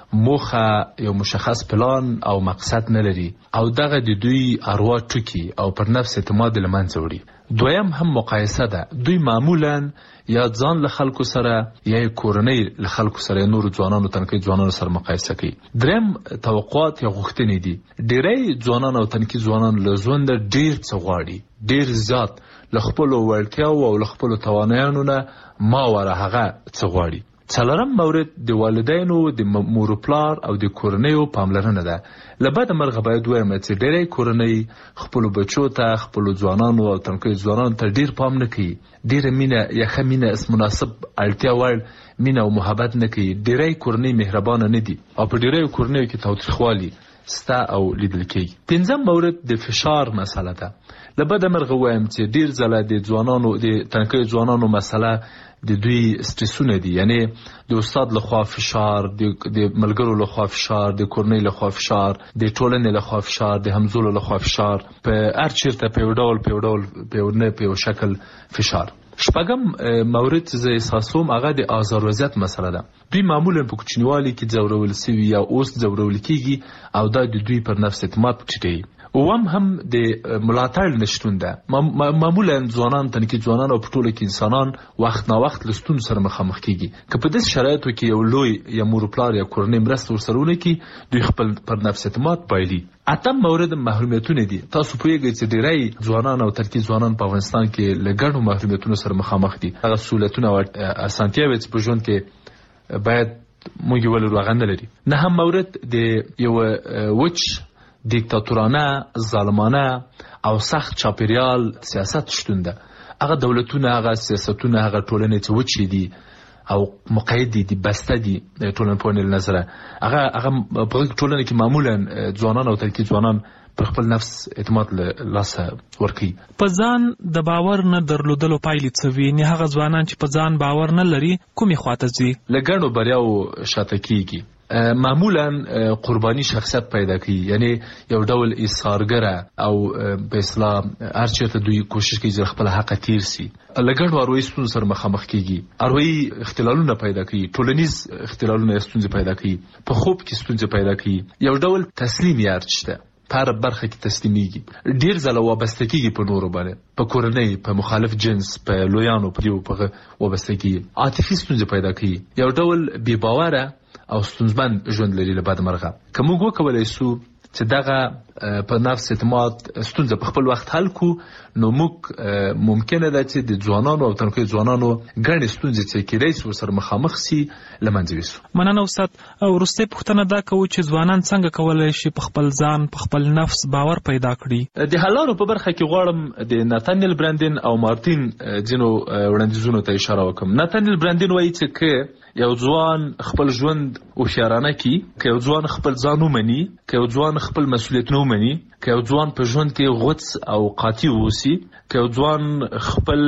موخه یو مشخص پلان او مقصد نه لري او دغه د دوی اروا ټکی او پر نفس اعتماد لمنځه وړي. دویم هم مقایسه ده. دوی معمولا یا ځان له خلکو سره یا کورنۍ له خلکو سره نور ځوانانو تنکي ځوانانو سره مقایسه کوي. دریم توقعات یا غوښتنې دي. ډېری ځوانان او تنکي ځوانان له ژوند ډېر څه غواړي، ډېر زیات له خپل وړتیاو او له خپل توانایانو نه ما وره هغه څه غواړي. څلورم مورد د والدینو د مور پلار او د کورنیو پاملرنه ده. لبد مرغه باید وایم چې ډېری کورنۍ خپل بچو ته خپل ځوانانو او تنکي ځوانانو ته ډېر پام نه کوي، ډېر مینه یا خمینه اس مناسب اړتیا وړ مینه او محبت نه کوي. ډېری کورنۍ مهربانه نه دي او په ډېری کورنیو کې تاوتریخوالي ستا او لیدل کېږي. پنځم مورد د فشار مسله ده. لبد مرغه وایم چې ډېر ځله د ځوانانو د تنکي ځوانانو مسله د دوی سټرسونه دي، یعنی د استاد لخوا فشار، د ملګرو لخوا فشار، د کورنۍ لخوا فشار، د ټولنې لخوا فشار، د همزولو لخوا فشار، په هر چیرته په یو ډول په یو ډول په یو نه په یو شکل فشار. شپږم مورد چې احساسوم هغه د آزار وضعیت مسله ده. دوی معمولا په کوچنیوالي کې ځورول سوي یا اوس ځورول کېږي او دا د دوی پر نفس اعتماد ټیټوي. اوم هم د ملاتړ نشتون ده. معمولا ځوانان تنکي ځوانان او په ټوله کې انسانان وخت نا وخت له ستونزو سره مخامخ کېږي. که په داسې شرایطو کې یو لوی یا مور پلار یا کورنۍ مرسته ورسره ونه کړي، دوی خپل پر نفس اعتماد بایلي. اتم مورد محرومیتونه دي. تاسو پوهیږئ چې ډېری ځوانان او ترکي ځوانان په افغانستان کې له ګڼو محرومیتونو سره مخامخ دي. هغه سهولتونه او اسانتیاوې چې په ژوند کې باید موږ ولرو هغه نه لري. نهم مورد د یو وچ دیکتاتورانه، ظالمانه او سخت چاپیریال سیاست شتون ده. هغه دولتونه، هغه سیاستونه، هغه ټولنې چې وچې دي او مقید دي، بسته دي ټولنپوهنې له نظره، هغه هغه په ټولنه کې معمولا ځوانان او ترکي ځوانان پر خپل نفس اعتماد له لاسه ورکوي. په ځان د باور نه درلودلو پایلې څه وي؟ نه هغه ځوانان چې په ځان باور نه لري کومې خواته ځي؟ له ګڼو بریاو شاته کېږي. معمولا قربانی شخصیت پیدا کوي، یعنی یو ډول ایثارګره او په اصطلاح هر چیرته دوی کوشش کوي چې خپل حق تیر سي. لګړو اروي ستونزې سره مخامخ کیږي، اروي اختلالونه پیدا کوي، ټولنیز اختلالونه ستونزې پیدا کوي، په خوب کې ستونزې پیدا کوي. یو ډول تسلیم یارچته پر برخه کې تسلیميږي، ډیر ځله وابستګي په نورو باندې، په کورنۍ، په مخالف جنس، په لویانو په یو په وابستګي، عاطفي ستونزې پیدا کوي. یو ډول بې باوره او ستونزمن ژوند لري. له بد مرغه که موږ وکولای سو چې دغه په نفس اعتماد ستونزه په خپل وخت حل کو، نو موږ ممکنه ده چې د ځوانانو او تنکي ځوانانو ګڼې ستونزې چې کېدای شي ورسره مخامخ سي له منځه یوسو. مننه استاد. وروستۍ پوښتنه دا کوو چې ځوانان څنګه کولی شي په خپل ځان، په خپل نفس باور پیدا کړي؟ د حلانو په برخه کې غواړم د ناتانیل برانډین او مارتین ځینو وړاندیزونو ته اشاره وکړم. ناتانیل برانډین وایي چې که یو ځوان خپل ژوند هوښیارانه کړي، که یو ځوان خپل ځان ومني، که یو ځوان خپل مسؤلیتونه ومني، که یو ځوان په ژوند کې غوڅ او قاطع واوسي، که یو ځوان خپل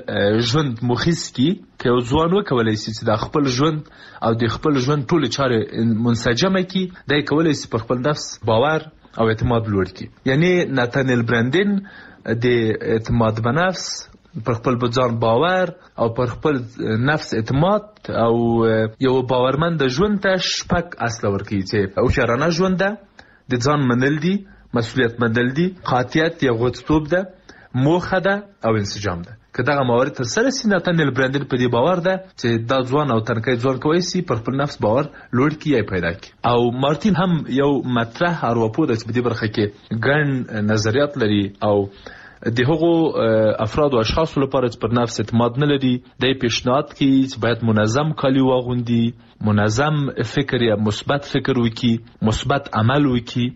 ژوند مخیس کړي، که یو ځوان وکولای شي چې د خپل ژوند او د خپل ژوند ټولې چارې منسجمه کړي، دا یې کولی شي پر خپل نفس باور او اعتماد لوړ کړي. یعنی ناتانیل برانډین د اعتماد په نفس، پر خپل ځان باور او پر خپل نفس اعتماد او یو باورمند ژوند ته شپږ اصل ورکوي چې هوښیارانه ژوند ده، د ځان منل دي، مسؤلیت منل دي، قاطعیت یا غوڅتوب ده، موخه ده او انسجام ده. که دغه موارد تر سره سي، ناتانیل برانډین په دې باور ده چې دا ځوان او تنکي ځوان کولی شي پر خپل نفس باور لوړ کړي یا پیدا کړي. او مارتین هم یو مطرح ارواپوه ده چې په دې برخه کې ګڼ نظریات لري او د هغو افراد او اشخاصو لپاره چې پر نفس اعتماد نه لري، دی پیشنهاد کوي چې باید منظم کالي واغوندي، منظم فکر یا مثبت فکر وکړي، مثبت عمل وکړي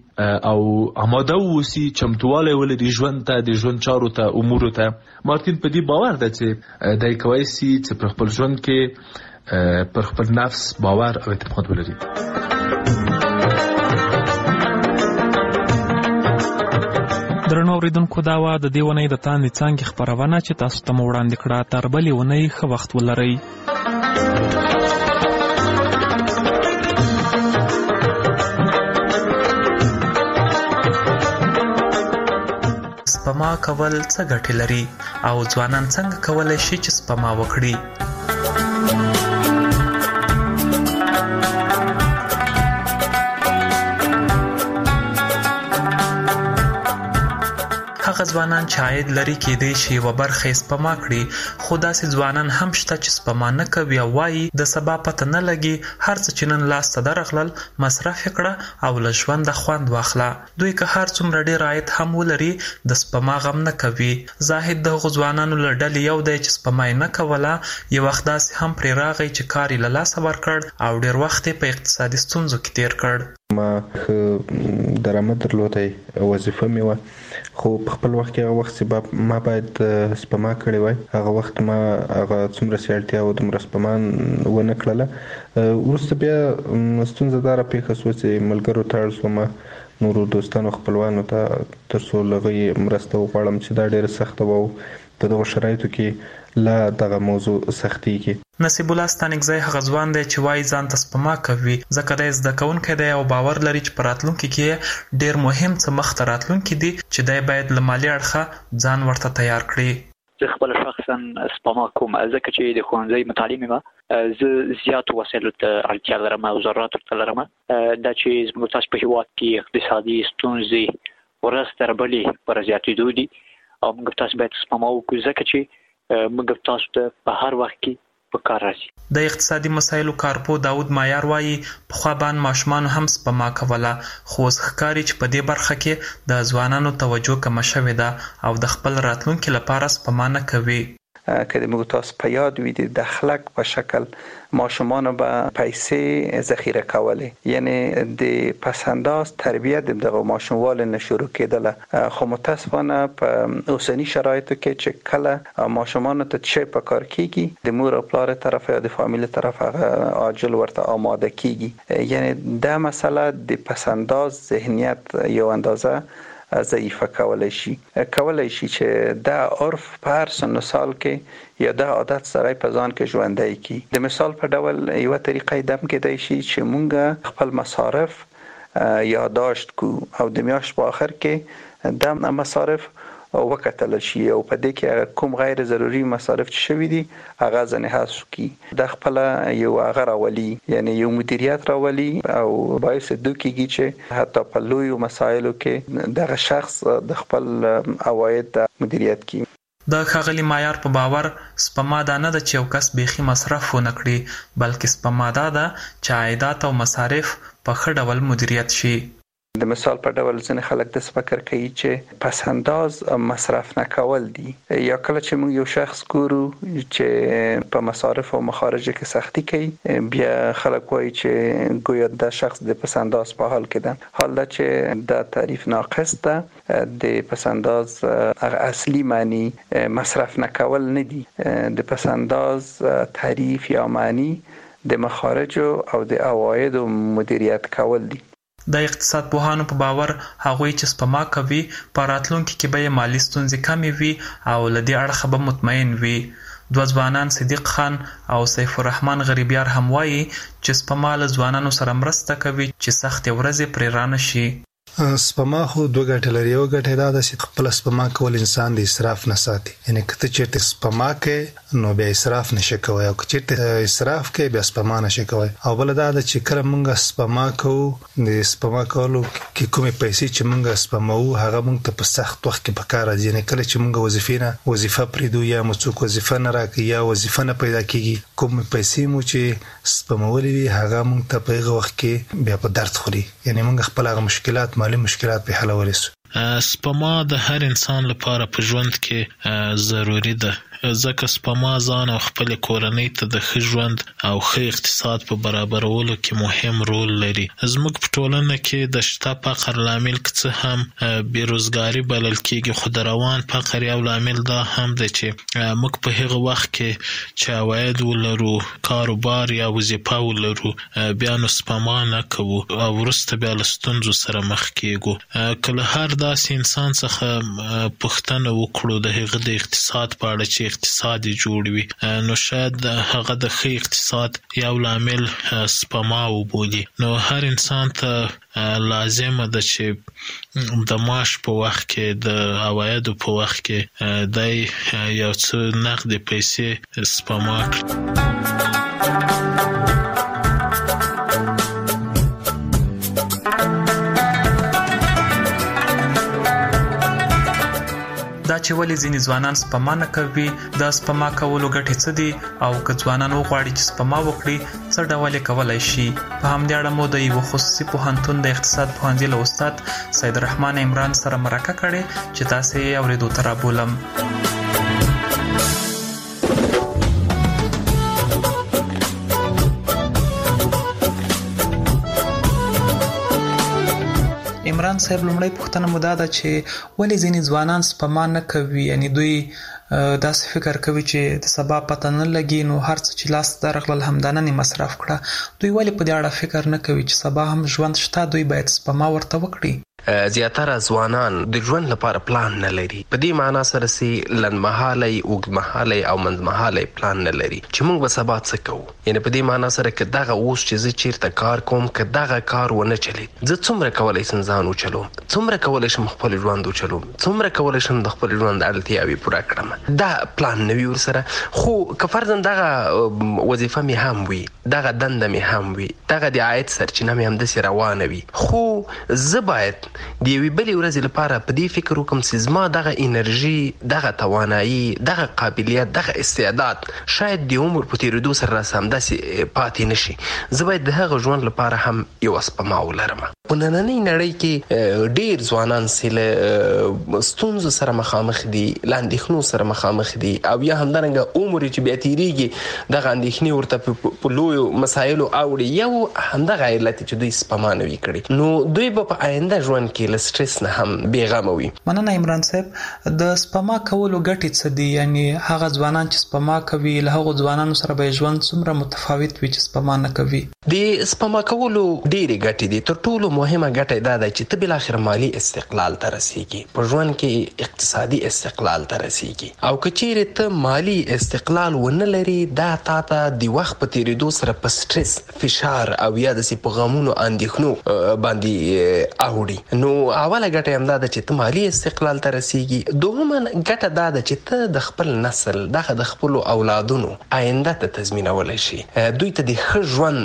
او آماده واوسي، چمتوالی ولري ژوند ته، د ژوند چارو ته، امورو ته. مارتین په دې باور ده چې دی کولی شي چې پر خپل ژوند کې پر خپل نفس باور او اعتماد ولري. درنو اوریدونکو، دا وه د دې اونۍ د تاندې څانګې خپرونه چې تاسو ته مو وړاندې کړه. تر بلې اونۍ ښه وخت ولرئ. سپما کول څه ګټې لري او ځوانان څنګه کولی شي چې سپما وکړي؟ هغه ځوانان چې عاید لري کېدای شي یوه برخه یې سپما کړي، خو داسې ځوانان هم شته چې سپما نه کوي او وایي د سبا پته نه لګي، هر څه چې نن لاس ته درغلل مصرف یې کړه او له ژونده خوند واخله. دوی که هر څومره ډېر عاید هم ولري د سپما غم نه کوي. زاهد د هغو ځوانانو له ډلې یو دی چې سپما یې نه کوله، یو وخت داسې هم پرې راغی چې کار یې له لاسه ورکړ او ډېر وخت یې په اقتصادي ستونزو کې تیر کړ. ما ښه درآمد درلودی، وظیفه مې وه، خو په خپل وخت کې هغه وخت چې ما باید سپما کړې وای، هغه وخت ما هغه څومره چې اړتیا وه دومره سپما ونه کړله. وروسته بیا ستونزه دا راپېښه شوه چې ملګرو ته اړ شوم، نورو دوستانو خپلوانو ته، تر څو له هغوی مرسته وغواړم چې دا ډېره سخته وه او په دغو شرایطو کې لا دغه موضوع سختېږي. نصیب الله ستانکزی هغه ځوان دی چې وایي ځان ته سپما کوي ځکه دی زده کوونکی دی او باور لري چې په راتلونکي کې ډېر مهم څه مخته راتلونکي دي چې دی باید له مالي اړخه ځان ورته تیار کړي. زه خپل شخصا سپما کوم ځکه چې د ښوونځي متعلم یم، زه زیاتو وسایلو ته اړتیا لرم او ضروراتو ته لرم. دا چې زموږ تاسو په هېواد کې اقتصادي ستونزې ورځ تر بلې پر زیاتېدو دي او موږ تاسو باید سپما وکړو ځکه چې موږ تاسو ته په هر وخت کې په کار راځي. د اقتصادي مسایلو کارپو داود مایار وایي پخوا باندې ماشومانو هم سپما کوله، خو اوس ښکاري چې په دې برخه کې د ځوانانو توجه کمه شوې ده او د خپل راتلونکي لپاره سپما نه کوي. که د موږ تاسو په یاد وي د دخلک په شکل ماشومانو به پیسې ذخیره کولې، یعنی د پسنداز تربیت د دغه ماشوموالو نه شروع کېدله، خو متاسفانه په اوسني شرایطو کې چې کله ماشومانو ته څه په کار کېږي د مور او پلار طرف یا د فامیل طرف هغه عاجل ورته آماده کېږي. یعنی دا مسله د پسنداز ذهنیت یو اندازه ضعیفه کولای شي کولای شي چې دا عرف په هر سن و سال کې یا دا عادت سره په ځان کې ژوندی کی. د مثال په ډول یو طریقې دم کېدای شي چې مونږ خپل مصارف یادداشت کو او د میاشت په آخر کې د مصارف وکتل شي او په دې کې کوم غیر ضروري مصارف چې شوي دي هغه ځنې حذف کی. د خپل یو هغه راولي، یعنی یو مدیریت راولي او باعث دوی کېږي چې حتی په لویو مسایلو کې دغه شخص د خپل عواید مدیریت کوي. د ښاغلي مایار په باور سپما دا نه ده چې یو کس بیخي مصرف ونه کړي، بلکې سپما دا ده چې عایدات او مصارف په ښه ډول مدیریت شي. د مثال په ډول ځینې خلک داسې فکر کوي چې پس انداز مصرف نه کول دي، یا کله چې موږ یو شخص ګورو چې په مصارف او مخارجو کې سختی کوي بیا خلک وایي چې ګویا دا شخص د پس انداز په حال کې ده، حال دا چې دا تعریف ناقص ده. د پس انداز اصلي معنی مصرف نه کول نه دي، د پس انداز تعریف یا معنی د مخارجو او د عوایدو مدیریت کول دي. د اقتصاد پوهانو په باور هغوی چې سپما کوي په راتلونکي کې به یې مالي ستونزې کمې وي او له دې اړخه به مطمئن وي. دوه ځوانان صدیق خان او سیف الرحمن غریبیار هم وایي چې سپما له ځوانانو سره مرسته کوي چې سختې ورځې پرې رانه شي. سپما خو دوه ګټې لري. یو ګټه دا ده چې خپل سپما کول انسان د اسراف نه ساتي، یعنی که ته چېرته سپما کوې نو بیا اسراف نشي کوی، او که چېرته اسراف کوې بیا سپما نشي کوی. او بله دا ده چې کله موږ سپما کوو د سپما کولو کې کومې پیسې چې موږ سپموو هغه موږ ته په سخت وخت کې په کار راځي. یعنی کله چې موږ وظیفې نه وظیفه پرېږدو یا مو څوک وظیفه نه راکوي یا وظیفه نه پیدا کېږي، کومې پیسې مو چې سپمولې وي هغه موږ ته په هغه وخت کې بیا په درد خوري، یعنی موږ خپل هغه مشکلات مالي مشکلات په حلولای شو. سپما د هر انسان لپاره په ژوند کې ضروری ده، ځکه سپما ځان او خپل کورنۍ ته د ښه ژوند او ښه اقتصاد په برابرولو کې مهم رول لري. زموږ په ټولنه کې د شته فقر لامل که څه هم بیروزګاري بلل کېږي، خو د روان فقر یو لامل دا هم دی چې موږ په هغه وخت کې چې عواید ولرو، کاروبار یا وظیفه ولرو، بیا نو سپما نه کوو او وروسته بیا له ستونزو سره مخ کېږو. که له هر داسې انسان څخه پوښتنه وکړو د هغه د اقتصاد په اړه چې اقتصاد یې جوړ وي، نو شاید هغه د ښه اقتصاد یو لامل سپما وبولي. نو هر انسان ته لازمه ده چې د معاش په وخت کې د عوایدو په وخت کې دی یو څه نقدې پیسې سپما کړي. چې ولې ځینې ځوانان سپما نه کوي، د سپما کولو ګټې څه دي او که ځوانان وغواړي چې سپما وکړي څه ډول یې کولی شي. په همدې اړه مو د یوه خصوصي پوهنتون د اقتصاد پوهنځي له استاد سید الرحمن عمران سره مرکه کړې چې تاسې یې اورېدو ته رابولم. عمران صاحب، لومړی پوښتنه مو دا ده چې ولې ځینې ځوانان سپما نه کوي؟ یعنی دوی داسې فکر کوي چې د سبا پته نه لګي، نو هر څه چې لاس ته راغلل همدا نن مصرف کړه. دوی ولې په دې اړه فکر نه کوي چې سبا هم ژوند شته، دوی باید سپما ورته وکړي؟ زیاتره ځوانان د ژوند لپاره پلان نه لري. په دې معنا سره سي لنډمهالی، اوږدمهالی او منځمهالی پلان نه لري چې موږ به سبا څه کوو. یعنی په دې معنا سره که دغه اوس چې زه چیرته کار کوم، که دغه کار ونه چلید، زه څومره کولی شم ځان وچلوم، څومره کولی شم خپل ژوند وچلوم، څومره کولی شم د خپل ژوند اړتیاوې پوره کړم. دا پلان نه وي ورسره. خو که فرضاً دغه وظیفه مې هم وي، دغه دنده مې هم وي، دغه د عاید سرچینه مې همداسې روانه وي، خو زه باید د یوې بلې ورځې لپاره په دې فکر وکړم چې زما دغه انرژي، دغه توانایي، دغه قابلیت، دغه استعداد شاید د عمر په تېرېدو سره راسه همداسې پاتې نه شي. زه باید د هغه ژوند لپاره هم یوه سپما ولرم. په نننۍ نړۍ کې ډېر ځوانان چې له ستونزو سره مخامخ دي، له اندېښنو سره مخامخ دي، او یا همدارنګه عمر چې بیا تېرېږي دغه اندېښنې ورته په لویو مسایلو اوړي. یو همدغه علت چې دوی سپما نه وي کړې، نو دوی به په آینده ژوند کې له سټرس نه هم بېغمه وي. مننه عمران صاحب. د سپما کولو ګټې څه دي؟ یعنی هغه ځوانان چې سپما کوي له هغو ځوانانو سره به ژوند څومره متفاوت وي چې سپما نه کوي؟ د سپما کولو ډېرې ګټې دي. تر ټولو مهمه ګټه دا ده چې ته بالاخره مالي استقلال ته رسېږي، په ژوند کې اقتصادي استقلال ته رسېږي. او که چیرې ته مالي استقلال ونه لري، دا تا ته د وخت په تېرېدو سره په سټرس، فشار او یا داسې په غمونو اندېښنو باندې اوړي. نو اوله ګټه همدا ده چې ته مالي استقلال ته رسېږي. دوهمه ګټه دا ده چې ته د خپل نسل، دغه د خپلو اولادونو آینده ته تضمینولی شي، دوی ته د ښه ژوند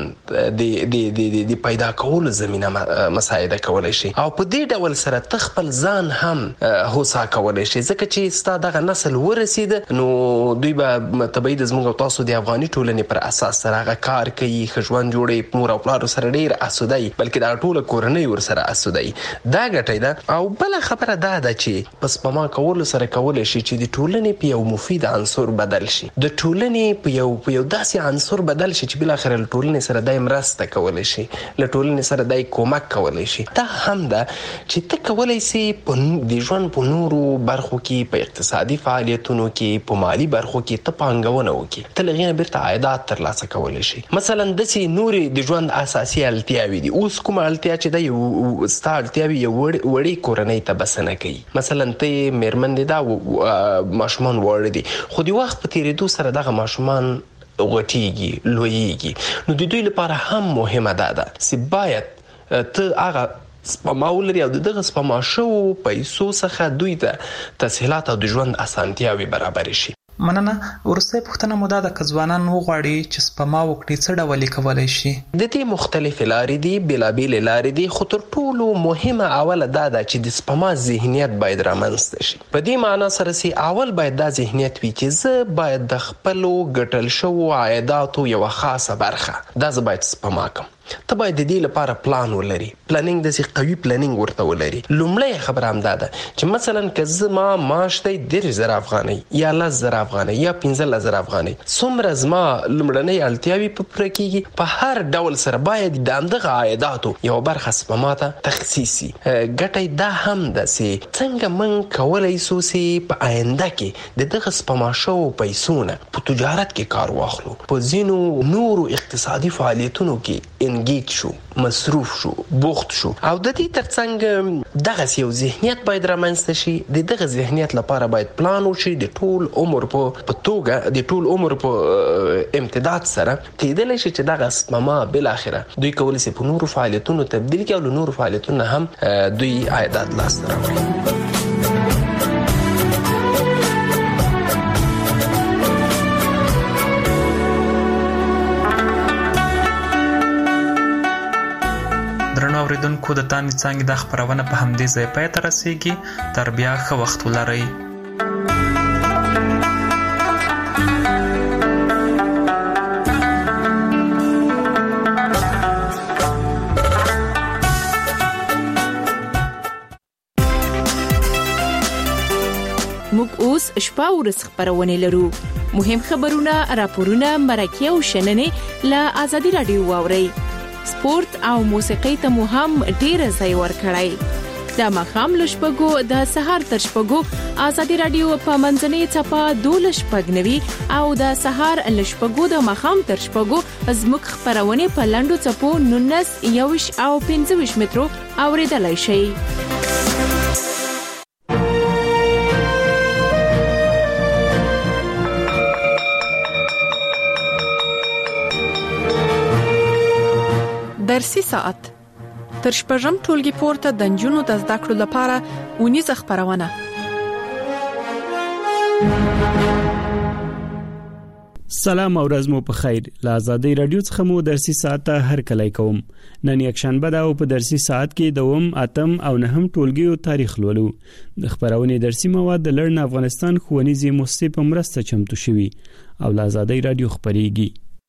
د پیدا کولو زمینه مساعده کولی شي. او په دې ډول سره ته خپل ځان هم هوسا کولی شي، ځکه چې ستا دغه نسل ورسېده، نو دوی به طبیعي د زموږ او تاسو د افغاني ټولنې پر اساس سره هغه کار کوي، ښه ژوند جوړوي، مور او پلارو سره ډېر اسوده وي، بلکې دا ټوله کورنۍ ورسره اسوده وي. دا ګټه ده. او بله خبره دا ده چې په سپما کولو سره کولی شي چې د ټولنې په یو مفید عنصر بدل شي، د ټولنې په یو په یو داسې عنصر بدل شي چې بالاخره له ټولنې سره دای مرسته کولی شي، له ټولنې سره دای کومک کولی شي. دا هم ده چې ته کولی سي د ژوند په نورو برخو کې، په اقتصادي فعالیتونو کې، په مالي برخو کې ته پانګونه وکړي، ته له هغې نه بیرته عایدات ترلاسه کولی شي. مثلا داسې نورې د ژوند اساسي اړتیاوې دي. اوس کومه اړتیا چې ده یو ستا اړتیاوې یو وړې کورنۍ ته بسنه کوي. مثلا ته مېرمن دې دا ماشومان واړه دي، خو د وخت په تېرېدو سره دغه ماشومان غټېږي، لویېږي. نو د دوی لپاره هم مهمه دا ده چې باید ته هغه سپما ولري او دغه سپما شوو پیسو څخه دوی ته تسهیلات او د ژوند اسانتیاوې برابرې شي. مننه. وروستۍ پوښتنه مو دا ده، که ځوانان وغواړي چې سپما وکړي څه ډول یې کولی شي؟ د دې مختلفې لارې دي، بېلابېلې لارې دي، خو تر ټولو مهمه اوله دا ده چې د سپما ذهنیت باید رامنځته شي. په دې معنا سره چې اول باید دا ذهنیت وي چې زه باید د خپلو ګټل شوو عایداتو یوه خاصه برخه دا زه باید سپما کړم. ته باید د دې لپاره پلان ولري، پلانینګ داسې قوي پلانینګ ورته ولري. لومړی خبره همدا ده چې مثلا که زما معاش دی دېرش زره افغانۍ یا لس زره افغانۍ یا پنځلس زره افغانۍ، څومره زما لومړنۍ اړتیاوې په پوره کېږي، په هر ډول سره باید د همدغه عایداتو یوه برخه سپما ته تخصیص شي. ګټه دا هم ده چې څنګه موږ کولی شو چې په آینده کې د دغه سپما شوو پیسو نه په تجارت کې کار واخلو، په ځینو نورو اقتصادي فعالیتونو کې انګیج شو، مصروف شو، بوخت شو. او د دې ترڅنګ دغه یو ذهنیت باید رامنځته شي. د دغه ذهنیت لپاره باید پلان وشي د ټول عمر په توګه، د ټول عمر په امتداد سره کېدلی شي چې دغه سپما بالاخره دوی کولی شي په نورو فعالیتونو تبدیل کړي او له نورو فعالیتونو هم دوی عایدات لاسته راوړي. درنو اوریدونکو، د تاندې څانګې دا خپرونه په همدې ځای پای ته رسیږي. تر بیا ښه وخت ولرئ. موږ اوس شپه ورځ خبرونه لرو. مهم خبرونه، راپورونه، مرکه او شننې له آزادي رادیو واوري. سپورت او موسیقي ته مو هم ډیر ځای ورکړئ. د مخام لشپګو د سحر تر شپګو آزادي رادیو په منځنۍ چپا دولس شپګنوي او د سحر لشپګو د مخام تر شپګو زموږ خبرونه په لاندو چپو نونس یوش او پنځوش مترو اوریدلای شي. درسي ساعت تر شپږم ټولګي پورته د نجونو د زده کړو لپاره ونیزه خبرونه. سلام او ورځ مو په خیر. له آزادۍ رادیو څخه مو درسي ساعت هر کله کوم. نن یک شنبه ده او په درسي ساعت کې دوم اتم او نهم ټولګي تاریخ لولو. د خبرونه درسي مواد د لړن افغانستان ښوونیزي مؤسسې په مرسته چمتو شوي او له آزادۍ رادیو خبريږي.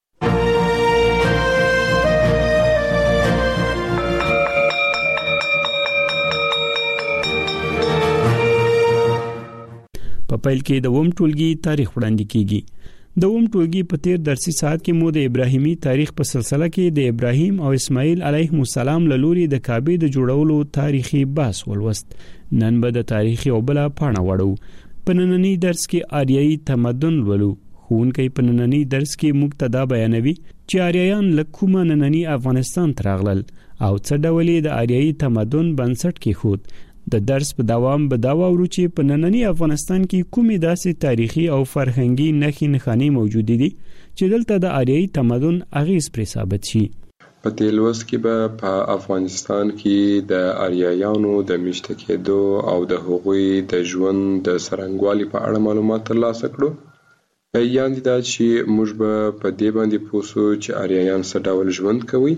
په پیل کې د ووم ټولګي تاریخ وړاندې کیږي. د ووم ټولګي په تیر درسي ساعت کې مو د ابراهیمي تاریخ په سلسله کې د ابراهیم او اسماعیل علیهم السلام له لوري د کعبه د جوړولو تاریخي بحث ولوست. نن به د تاریخي او بل پاڼه وړو. په نننی درس کې آریایي تمدن ولو. ښوونکی په نننی درس کې مبتدا بیانوي چې آریایان له کومه نننی افغانستان ترغلل او څه ډول د آریایي تمدن بنسټ کې خود. د درس په دوام به دا وورو چې په نننی افغانستان کې کومې داسې تاریخي او فرهنګي نښې نښانې موجود دي چې دلته د آریایي تمدن اغیز پرې ثابت شي. په دې لوست کې به په افغانستان کې د آریایانو د میشته کېدو او د هغوی د ژوند د څرنګوالي په اړه معلومات ترلاسه کړو. یعنې دا چې موږ به په دې باندې پوه شو چې آریایان څه ډول ژوند کوي،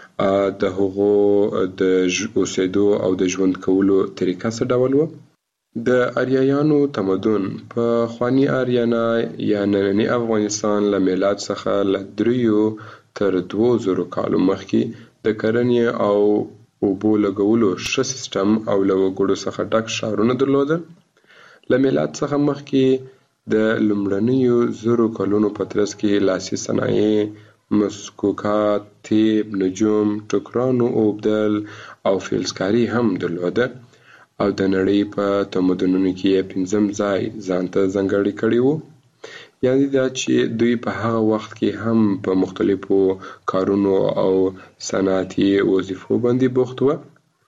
د هغو د اوسېدو او د ژوند کولو طریقه څه ډول و. د آریایانو تمدن په خواني آریانا یا نننی افغانستان له میلاد څخه له دریو تر دوه زرو کالو مخکې د کرنې او اوبو لګولو ښه سیستم او له وګړو څخه ډک ښارونه درلوده. له میلاد څخه مخکې د لومړنیو زرو کلونو په ترڅ کې لاسي صنایع، مسکوکات، تیب، نجوم، ټوکرانو اوبدل او فلزکاري هم درلوده او د نړۍ په تمدنونو کې پنځم ځای ځانته ځانګړی کړی وو. یعنې دا چې دوی په هغه وخت کې هم په مختلفو کارونو او صنعتي وظیفو باندې بوخت وو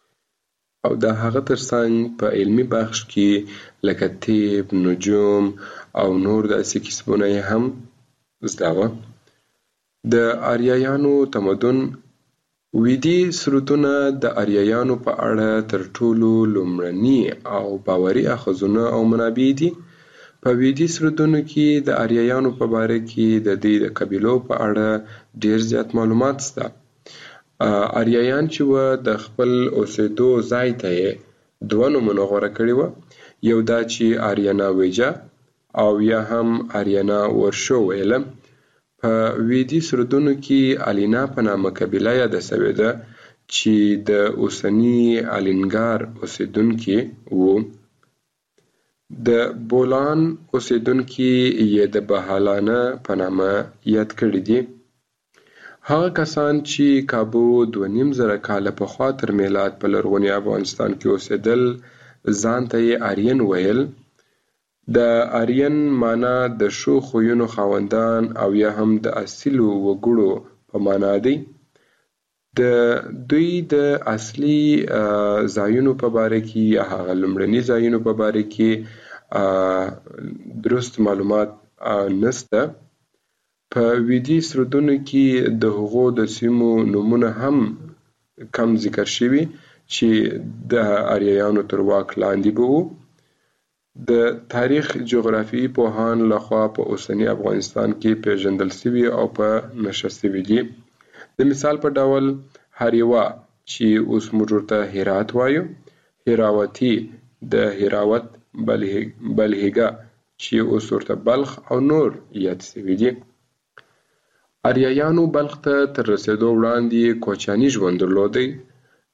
او د هغه ترڅنګ په علمي بخش کې لکه تیب، نجوم او نور داسې کسبونه هم زده وو. د آریایانو تمدن ویدي سرودونه د آریایانو په اړه تر ټولو لومړني او باوري اخذونه او منابع دي. په ویدي سرودونو کې د آریایانو په باره کې د دې د قبیلو په اړه ډیر زیات معلومات شته. آریایان چې و د خپل اوسېدو ځای ته دوه نومونه غوره کړي و. یو دا چې آریانا ویجا او یا هم آریانا ورشو ویله. په ویدي سرودونو کې الینا په نامه قبیله یاده شوې ده چې د اوسني الینګار اوسیدونکي وو. د بولان اوسیدونکي یې د بهالانه په نامه یاد کړي دي. هغه کسان چې کابو دوه نیم زره کاله پخوا تر میلاد په لرغوني افغانستان کې اوسېدل ځان ته یې آرین ویل. د آرین معنا د ښو خویونو خاوندان او یا هم د اصیلو وګړو په معنا دی. د دوی د اصلي ځایونو په باره کې یا هغه لومړني ځایونو په باره کې درست معلومات نشته. په ویدي سرودونو کې د هغو د سیمو نومونه هم کم ذکر شوي چې د آریایانو تر واک لاندې به وو. د تاریخ جغرافیایي پوهان لخوا په اوسني افغانستان کې پیژندل شوي او په نشر شوي دي. د مثال په ډول هریوا چې اوس موږ ورته هرات وایو، هراوتی د هراوت، بلهیګا چې اوس ورته بلخ او نور یاد شوي دي. آریایانو بلخ ته تر رسېدو وړاندې کوچاني ژوند درلودی.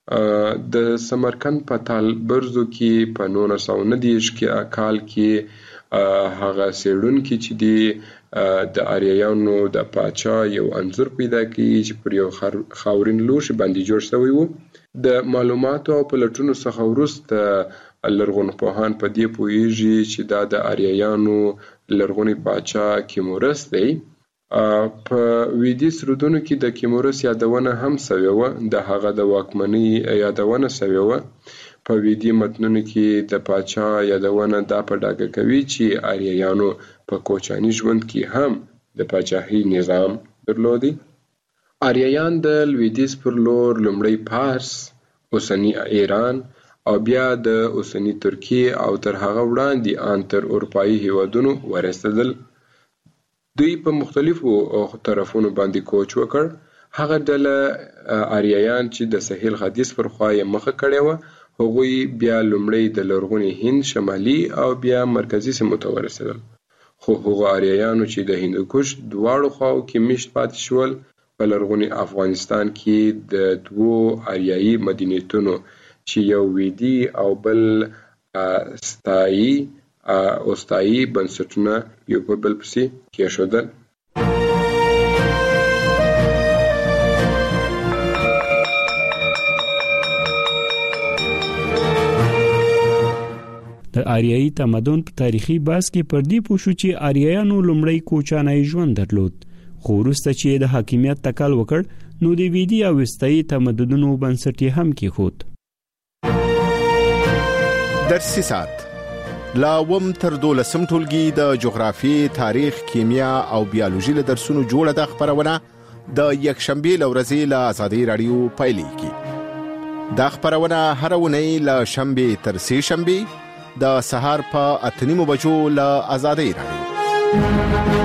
د سمرقند په تالبرزو کې په نولس سوه نهه دېرش کې کال کې هغه څېړونکي چې دی د آریایانو د پاچا یو انځور پیدا کړي چې پر یو خاورین لوښي باندې جوړ شوی و. د معلوماتو او پلټونو څخه وروسته لرغونپوهان په دې پوهیږي چې دا د آریایانو لرغونی پاچا کیمورس دی. په ویدي سرودونو کې د کیمورس یادونه هم سوې وه، د هغه د واکمنۍ یادونه سوې وه. په ویدي متنونو کې د پاچا یادونه دا په ډاګه کوي چې آریایانو په کوچاني ژوند کې هم د پاچاهۍ نظام درلودی. آریایان د لویدیځ پر لور لومړی پارس، اوسنی ایران او بیا د اوسنی ترکیې او تر هغه وړاندې ان تر اروپایي هیوادونو ورسېدل. دوی په مختلفو طرفونو باندې کوچ وکړ. هغه ډله آریایان چې د ساحل ختیځ پر خوا یې مخه کړې وه، هغوی بیا لومړی د لرغوني هند شمالي او بیا مرکزي سیمو ته ورسېدل. خو هغو آریایانو چې د هندوکش دواړو خواو کې میشت پاتې شول، په لرغوني افغانستان کې د دوو آریایي مدنیتونو چې یو ویدي او بل ستایي اوستایي بنسټونه یو په بل پسې کېښودل. د آریایي تمدن په تاریخي بحث کې پر دې پوه شو چې آریایانو لومړی کوچانی ژوند درلود، خو وروسته چې د حاکمیت تکل وکړ نو د ویدي او وستایي تمدنونو بنسټ یې هم کېښود. درسي ساعت لا وم تر دولسم ټولګي د جغرافیې، تاریخ، کیمیا او بیولوژي له درسونو جوړه د خبرونه د یکشنبې له ورځې له آزادۍ راډیو پیلېږي. دا خبرونه هره اونۍ له شنبې تر سې شنبې د سهار په اته نیمو بجو له آزادۍ راډیو.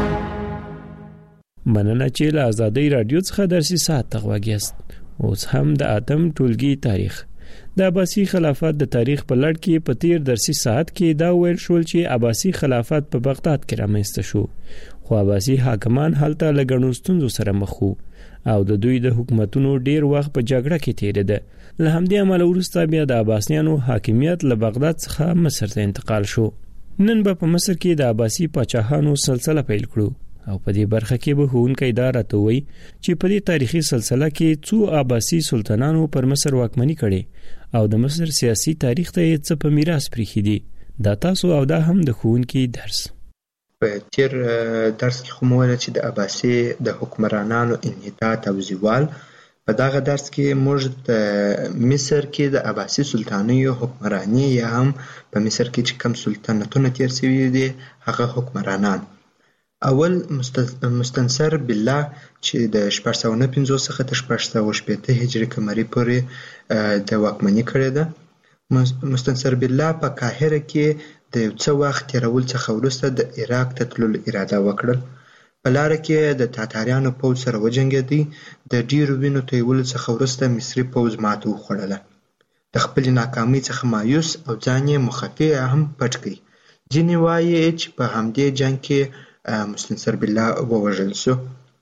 مننه چې له آزادۍ راډیو څخه درسي ساعت ته غواړئ. اوس هم د اتم ټولګي تاریخ د عباسي خلافت د تاریخ په لړ کې په تیر درسي ساعت کې دا ویل شول چې عباسي خلافت په بغداد کې رامنځته شو، خو عباسي حاکمان هلته له ګڼو ستونزو سره مخ وو او د دوی د حکومتونو ډیر وخت په جګړه کې تیریده. له همدې امله وروسته بیا د عباسیانو حاکمیت له بغداد څخه مصر ته انتقال شو. نن به په مصر کې د عباسي پاچاهانو سلسله پیل کړو او په دې برخه کې به ښوونکی دا راته وایي چې په دې تاریخي سلسله کې څو عباسي سلطانانو پر مصر واکمني کړې او د مصر سیاسي تاریخ ته یې څه په میراث پریښي دي. دا تاسو او دا هم د ښوونکي درس. په تیر درس کې خو مو ویل چې د عباسي د حکمرانانو انحطاط او زوال. په دغه درس کې موږ د مصر کې د عباسي سلطانیو حکمراني یا هم په مصر کې چې کوم سلطنتونه تیر شوي دي هغه حکمرانان. اول مستنصر بالله چې د شپږ سوه نهه پنځوس څخه تر شپږ سوه شپېته هجري قمري پورې د واکمني کړې ده. مستنصر بالله په قاهره کې د یو څه وخت تېرولو څخه وروسته د عراق ته تللو اراده وکړل. په لاره کې د تاتاریانو پوځ سره وجنګېدی. د ډیرو وینو تویولو څخه وروسته مصري پوځ ماته وخوړله. د خپلې ناکامۍ څخه مایوس او ځان یې مخفي هم پټ کړ. ځینې وایي چې په همدې جنګ کې مستنصر بالله ووژل شو.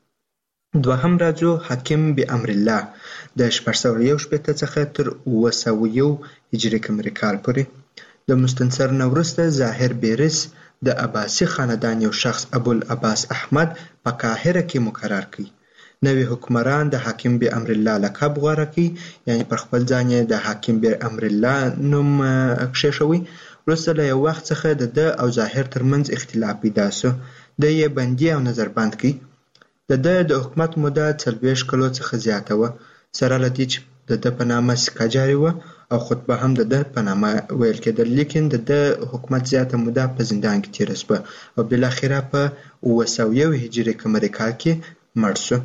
دوهم راځو حاکم بامر الله د شپږ سوه یو شپېته څخه تر اوه سوه یو هجري قمري کال پورې. د مستنصر نه وروسته ظاهر بیرس د عباسي خاندان یو شخص ابوالعباس احمد په قاهره کې مقرر کړ. نوی حکمران د حاکم بامر الله لقب غوره کړ، یعنی پر خپل ځان یې د حاکم بامر الله نوم کښېښوی. وروسته له یو وخت څخه د ده او ظاهر ترمنځ اختلاف پیدا شو. د یې بندي او نظربند کړ. د ده د حکومت موده څلوېښت کلو څخه زیاته وه، سره له دې چې د ده په نامه سکه جاري وه او خطبه هم د ده په نامه ویل کېدل. لیکن د ده حکومت زیاته موده په زندان کې تېره شوه او بالاخره په اوه سوه یو هجري قمري کال کې مړ شو.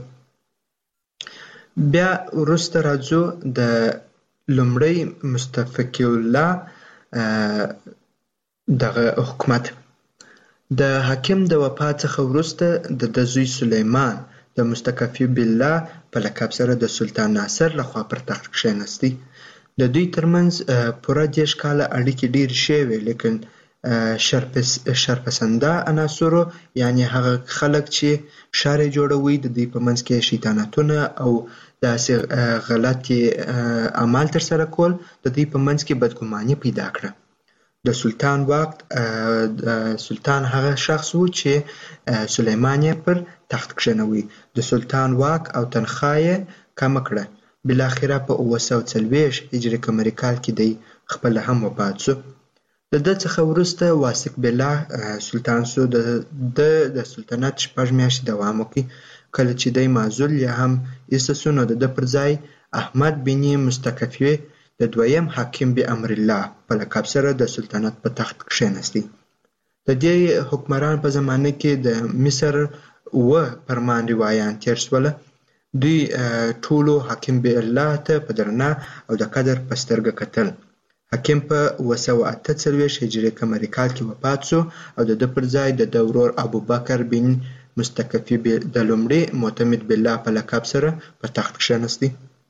بیا وروسته راځو د لومړی مستفقی الله دغه حکومت. د حاکم د وفات څخه وروسته د ده زوی سلیمان د مستکفی بالله په لقب سره د سلطان ناصر لخوا پر تخت کښېنستی. د دوی ترمنځ پوره دېرش کاله اړیکې ډېرې ښې وې، لیکن شرپسنده عناصرو یعنې هغه خلک چې ښار یې جوړوي د دوی په منځ کې شیطانتونه او داسې غلطي اعمال ترسره کول د دوی په منځ کې بدګماني پیدا کړه. د سلطان واک د سلطان هغه شخص و چې سلیمان یې پر تخت کښېنوي. د سلطان واک او تنخواه یې کمه کړه. بالاخره په اوه سوه څلوېښت هجري قمري کال کې دی خپله هم وفات شو. د ده څخه وروسته واثق بالله سلطان شو. د د سلطنت شپږ میاشتې دوام وکړ. کله چې دی معزول یا هم ایسته شو نو د ده پر ځای احمد بن مستکفی د دویم حاکم بامر الله په لقب سره د سلطنت په تخت کښېنستی. د دې حکمران په زمانه کې د مصر اوه فرمان روایان تېر شوله. دوی ټولو حاکم بالله ته په درنه او د قدر په سترګه کتل. حاکم په اوه سوه اته څلوېښت هجري قمري کال کې وفات شو او د ده پر ځای د ده ورور ابوبکر بن مستکفی د لومړي معتمد بالله په لقب سره په تخت کښېنستی.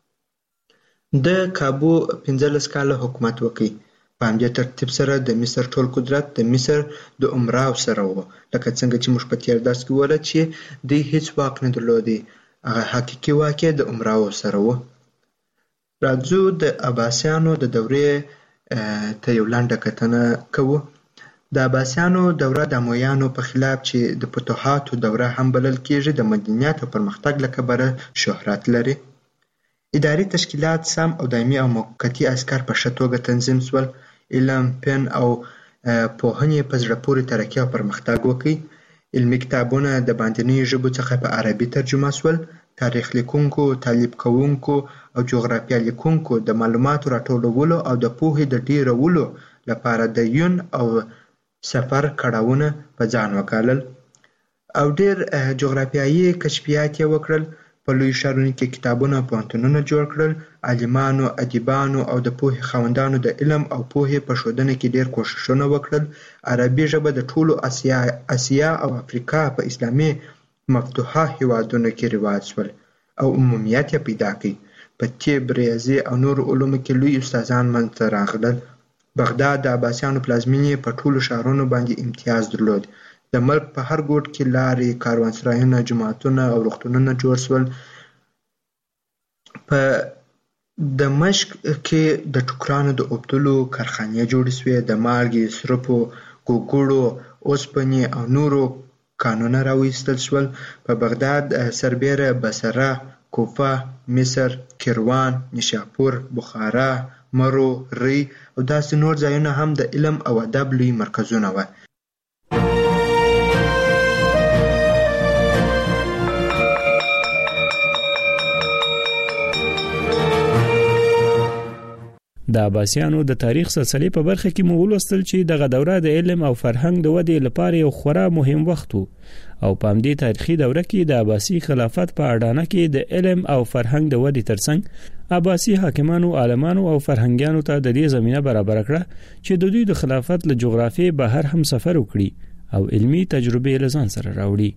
د کابو پنځلس کاله حکومت وکړ. په همدې ترتیب سره د مصر ټول قدرت د مصر د امراو سره و. لکه څنګه چې موږ په تېر درس کې وویل چې دوی هیڅ واک نه درلودی. هغه حقیقي واک یې د امراو سره و. راځو د عباسیانو د دورې ته یو لنډه کتنه کوو. د عباسیانو دوره د امویانو په خلاف چې د فتوحاتو دوره هم بلل کېږي د مدنیت او پرمختګ له کبله شهرت لري. اداري تشکیلات سم او دایمي او موقتي عسکر په ښه توګه تنظیم شول. علم، فن او پوهنې په زړه پورې ترقي او پرمختګ وکړي. علمي کتابونه د باندنیو ژبو څخه په عربي ترجمه شول. تاریخ لیکونکو، تعلیب کوونکو او جغرافیه لیکونکو د معلوماتو راټولولو او د پوهې د ډیرولو لپاره د یون او سفر کړاوونه په ځان وکالل او ډیر جغرافیایي کشفیات یې وکړل. په لوی ښارونو کې کتابونه او پوهنتونونه جوړ کړل. عالمانو، ادیبانو او د پوهې خاوندانو د علم او پوهې په ښودنه کې ډیر کوښښونه وکړل. عربي ژبه د ټولو اسیا اسیا او افریقا په اسلامي مفتوحه هیوادونو کې رواج شول او عمومیت یې پیدا کړ. په طب، ریاضي او نورو علومو کې لوی استادان منځته راغلل. بغداد د عباسیانو پلازمینې په ټولو ښارونو باندې امتیاز درلود. د ملک په هر ګوټ کې لارې، کاروانسرایونه، جوماتونه او روغتونونه جوړ شول. په دمشق کې د ټوکرانو د اوبدلو کارخانې جوړې شوې. د مالګې، سرپو، ګوګړو، اوسپنې او نورو کانونه راویستل شول. په بغداد سربیره بصره، کوفه، مصر، کیروان، نیشاپور، بخارا، مرو، ری او داسې نور ځایونه هم د علم او ادب لوی مرکزونه وو. د عباسیانو د تاریخ سلسله په برخه کې مو ولوستل چې دغه دوره د علم او فرهنګ د ودې لپاره یو خورا مهم وخت او په همدې تاریخي دوره کې د عباسي خلافت په اډانه کې د علم او فرهنګ د ودې ترڅنګ عباسي حاکمانو، عالمانو او فرهنګیانو ته د دې زمينه برابر کړه چې د دوی د خلافت له جغرافیې بهر هم سفر وکړي او علمي تجربه لزان سره راوړي.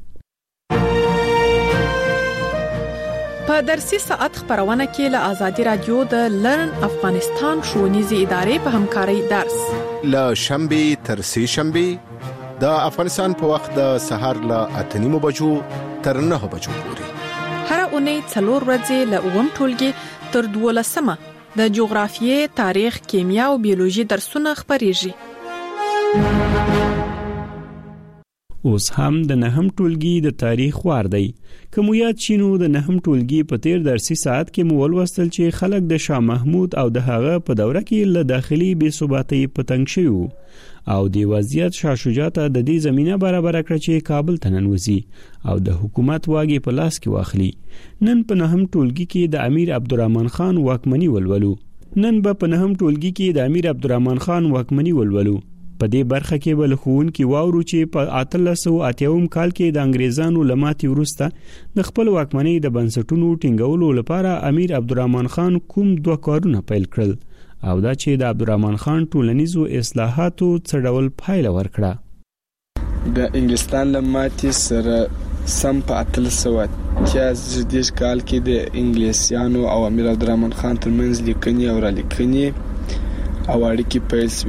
په درسي ساعت خبرونه کې له آزادي رادیو د لرن افغانستان ښوونیزې ادارې په همکارۍ درس له شنبه تر سه شنبه د افغانستان په وخت د سهار له اته نیمو بجو تر نه بجو پورې هر اونۍ څلور ورځې له اووم ټولګي تر دولسمه د جغرافیې، تاریخ، کیمیا او بیولوژي درسونه خبريږي. اوس هم د نهم ټولګي د تاریخ وار دی. کوم یاد شینو د نهم ټولګي په تیر درسي ساعت کې مو ولوستل چې خلک د شاه محمود او د هغه په دوره کې له داخلي بې ثباتۍ پتنګ شوي او د وضعیت شاه شجاع ته د دې زمينه برابر کړ چې کابل ته ننوځي او د حکومت واګي په لاس کې واخلي. نن په نهم ټولګي کې د امیر عبدالرحمن خان واکمني ولولو. نن به په نهم ټولګي کې د امیر عبدالرحمن خان واکمني ولولو. په دې برخه کې بل خون کې واورو چې په اتلس سوه اتیاوم کال کې د انګریزانو لماتي وروسته د خپل واکمنۍ د بنسټونو ټینګولو لپاره امیر عبدالرحمن خان کوم دوه کارونه پیل کړل او دا چې د عبدالرحمن خان ټولنیزو اصلاحاتو څه ډول پایله ورکړه. د انګلستان لماتي سره سم په اتلس سوه اتیا کال کې د انګلیسیانو او امیر عبدالرحمن خان ترمنځ لیکنې او را لیکنې او اړیکې پیل شوې.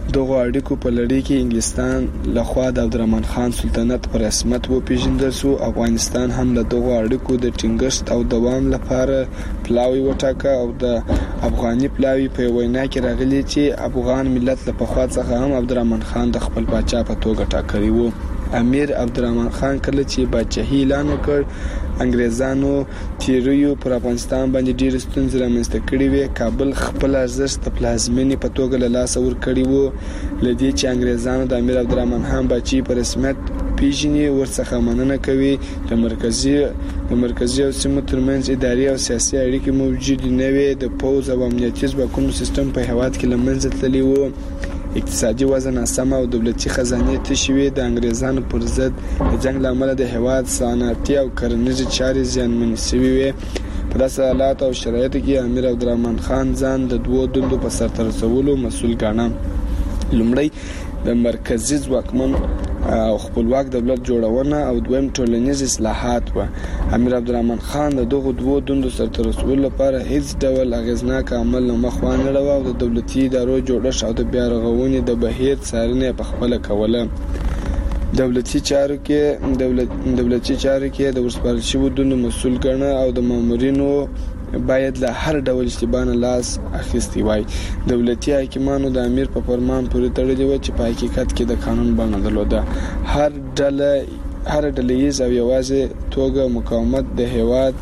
دغه اړیکو په لړۍ کې انګلستان لخوا د عبدالرحمن خان سلطنت پر رسمیت وپیژندل شو. افغانستان هم له دغه اړیکو د ټینګښت او دوام لپاره پلاوی وټاکه او د افغاني پلاوی په وینا کې راغلی چې افغان ملت له پخوا څخه هم عبدالرحمن خان د خپل پاچا په توګه ټاکلی و. امیر عبدالرحمن خان کله چې پاچاهي اعلان وکړ انګریزانو تیریو پر افغانستان باندې ډېر ستونزې رامنځته کړې وې. کابل خپل ارزښت د پلازمینې په توګه له لاسه ورکړی و. لدې چې انګریزانو د امیر عبدالرحمن خان پاچاهي په رسمیت پیژني ورڅخه مننه کوي. د مرکزي د مرکزي او سیمو ترمنځ اداري او سیاسي اړیکې موجود نه وې. د پوځ او امنیتي ځواکونو سیستم په هیواد کې له منځه تللی و. اقتصادي وضع ناسمه او دولتي خزانې تشې وې. د انګریزانو پر ضد د جنگ له امله د هیواد صنعتي او کرنیزې چارې زیانمنې شوې وې. په داسې حالاتو او شرایطو کې امیر عبدالرحمن خان ځان د دوو دندو په سرته رسولو مسؤل ګاڼه. لومړی د مرکزي ځواکمن او خپلواک دولت جوړونه او دویم ټولنیز اصلاحات و. امیر عبدالرحمن خان د دغو دوو دندو سرته رسولو لپاره هیڅ ډول اغیزناک عمل نه مخ وانه اړوه او د دولتي ادارو جوړښت او د بیا رغونې د بهیر څارنه په خپله کوله. دولتي چارو کې دولت دولتي چارو کې د ورسپارل شویو دندو مسؤل ګڼه او د مامورینو باید له هر ډول اشتباه نه لاس اخیستی وای. دولتي حاکمانو د امیر په فرمان پورې تړلي و چې په حقیقت کې د قانون بڼه درلوده. هر ډله هر ډلهییز او یوازې توګه مقاومت د هیواد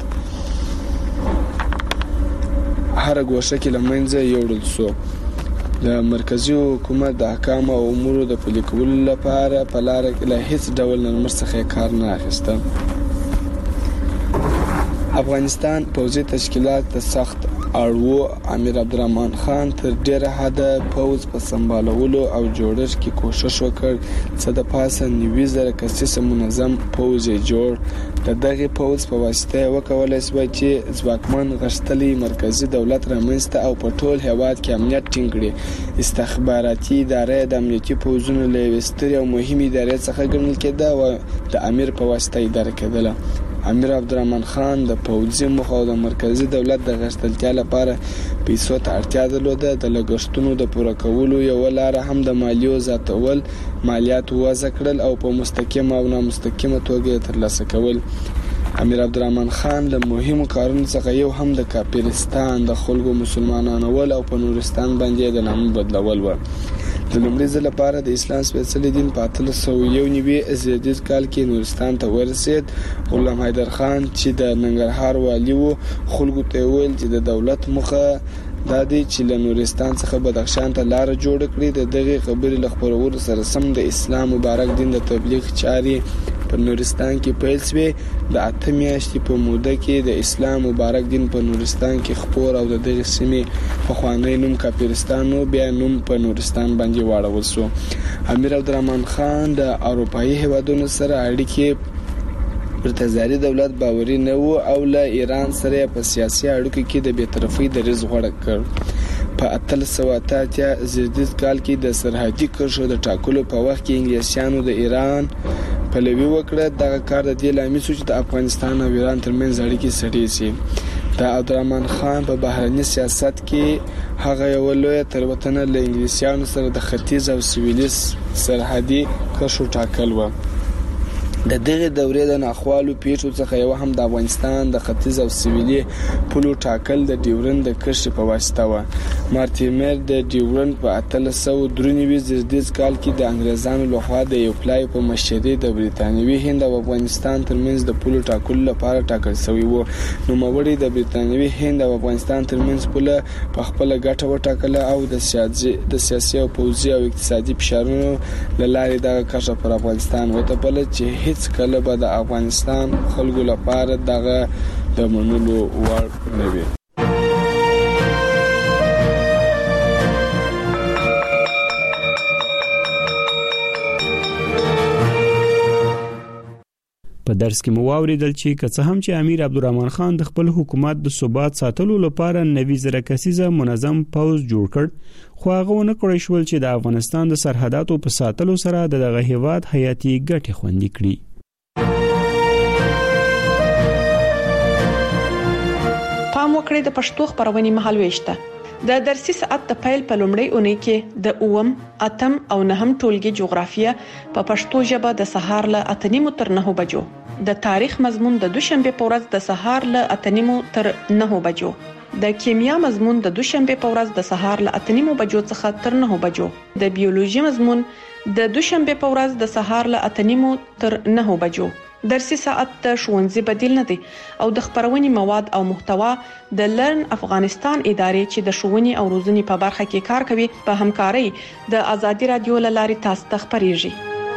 هر ګوشه کې له منځه یوړل سو. د مرکزی حکومت د احکام او امورو د پلي کولو لپاره په لاره کې له هیڅ ډول نرمښت څخه کار نه اخیسته. افغانستان پوځي تشکیلات د سخت اړوو. امیر عبدالرحمن خان تر ډیره حده پوځ په سمبالولو او جوړښت کې کوشش وکړ. څه د پاسه نوي زره کسیزه منظم پوځ یې جوړ. د دغه پوځ په واسطه وکولای شو چې ځواکمن غښتلي مرکزي دولت رامنځته او په ټول هیواد کې امنیت ټینګ کړي. استخباراتي اداره د امنیتي پوځونو له یوې سترې او مهمې ادارې څخه ګڼل کېده او د امیر په واسطه اداره کېدله. امیر عبدالرحمن خان د پوځي موخو او د مرکزي دولت د غښتلتیا لپاره پیسو ته اړتیا درلوده. د لګښتونو د پوره کولو یوه لاره هم د مالیو زیاتول، مالیات وضع کړل او په مستقیمه او نامستقیمه توګه ترلاسه کول. امیر عبدالرحمن خان له مهمو کارونو څخه یو هم د کافرستان د خلکو مسلمانانول او په نورستان باندې د نامه بدلول و. د لومړي ځل لپاره د اسلام سپېڅلي دین په اتلس سوه یو نوي زیږدیز کال کې نورستان ته ورسېد. غلام حیدر خان چې د ننګرهار والي و خلکو ته ویل چې د دولت موخه دا دی چې له نورستان څخه بدخشان ته لار جوړ کړي. د دغه خبرې له خپرولو سره سم د اسلام مبارک دین د تبلیغ چارې په نورستان کې پیل شوې. د اته میاشتې په موده کې د اسلام مبارک دین په نورستان کې خپور او د دغه سیمې پخوانی نوم کافرستان و بیا نوم په نورستان باندې واړول شو. امیر عبدالرحمن خان د اروپایي هیوادونو سره اړیکې پر تزاري دولت باوري نه و او له ایران سره په سیاسي اړیکو کې د بی‌طرفۍ دریځ غوره کړ. په اتلس سوه اته اتیا زیږدیز کال کې د سرحدي کرښو د ټاکلو په وخت کې انګلیسیانو د ایران پلوي وکړه. دغه کار د دې لامل شو چې د افغانستان او ایران ترمنځ اړیکې سړې شي. د عبدالرحمن خان په بهرني سیاست کې هغه یو لوی تېروتنه له انګلیسیانو سره د ختیځ او سویلي سرحدي کرښو ټاکل و. د دغه دورې د ناخوالو پیښو څخه یو هم د افغانستان د ختیځ او سویلي پولو ټاکل د ډیورند د کرښې په واسطه و. مارټیمر د ډیورند په اتلس سوه درې نوي زیږدیز کال کې د انګریزانو لخوا د یو پلای په مشرۍ د بریتانوي هند او افغانستان ترمنځ د پولو ټاکلو لپاره ټاکل شوی و. نوموړي د بریتانوي هند او افغانستان ترمنځ پوله په خپله ګټه وټاکله او د سیاسي د سیاسي او پوځي او اقتصادي فشارونو له لارې دغه کرښه پر افغانستان وتپله چې هیڅ کله به د افغانستان خلکو لپاره دغه د منلو وړ نه وي. په درس کې مو واوریدل چې که څه هم چې امیر عبدالرحمن خان د خپل حکومت د ثبات ساتلو لپاره نوي زره کسیزه منظم پوځ جوړ کړ، خو هغه ونه کړی شول چې د افغانستان د سرحداتو په ساتلو سره د دغه هیواد حیاتي ګټې خوندي کړي. پام وکړئ د پښتو خبرونې مهال وېشته د درسي ساعت د پیل په لومړۍ اونۍ کې د اوم، اتم او نهم ټولګي جغرافیه په پښتو ژبه د سهار له اته نیمو تر نهو بجو، د تاریخ مضمون د دوشنبه په ورځ د سهار له اته نیمو تر نهو بجو، د کیمیا مضمون د دوشنبه په ورځ د سهار له اته نیمو بجو څخه تر نهو بجو، د بیولوژي مضمون د دوشنبه په ورځ د سهار له اته نیمو تر نهو بجو. درسي ساعت د ښوونځي بدیل نه دی او د خبرونې مواد او محتوا د لرن افغانستان ادارې چې د ښوونې او روزنې په برخه کې کار کوي په همکارۍ د آزادي رادیو له لارې تاسو ته خبريږي.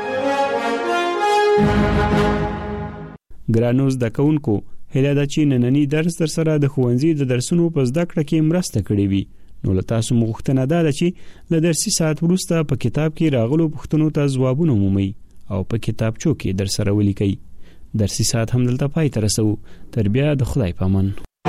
ګرانو زده کوونکو، هله دا چې نننی درس در سره د ښوونځي د درسونو په زده کړه کې مرسته کړې وي. نو له تاسو مغوښتنه ده چې له درسي ساعت وروسته په کتاب کې راغلو پوښتنو ته ځوابونه مومئ او په کتابچو کې در سره ولیکئ. درسي ساعت هم دلته پای ته رسو. تر بیا د خدای پامان.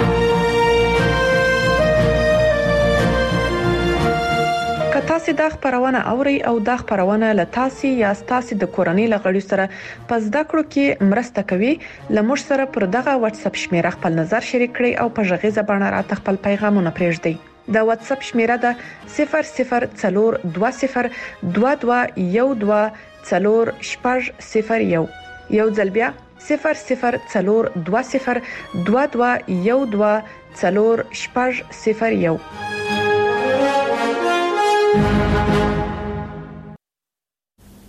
که تاسو د خبرونه اوري او د خبرونه له تاسو یا تاسو د کورنۍ لغړی سره په زده کړو کې مرسته کوي، لمر سره پر دغه واتس اپ شمیره خپل نظر شریک کړئ او په ژغیزه باندې راته خپل پیغامونه پرېږدئ. د واتس اپ شمیره ده صفر صفر څلور دوه صفر دوه دوه یو دوه څلور شپږ صفر یو. یو ځل بیا صفر صفر څلور دوه صفر دوه دوه یو دوه څلور شپږ صفر یو.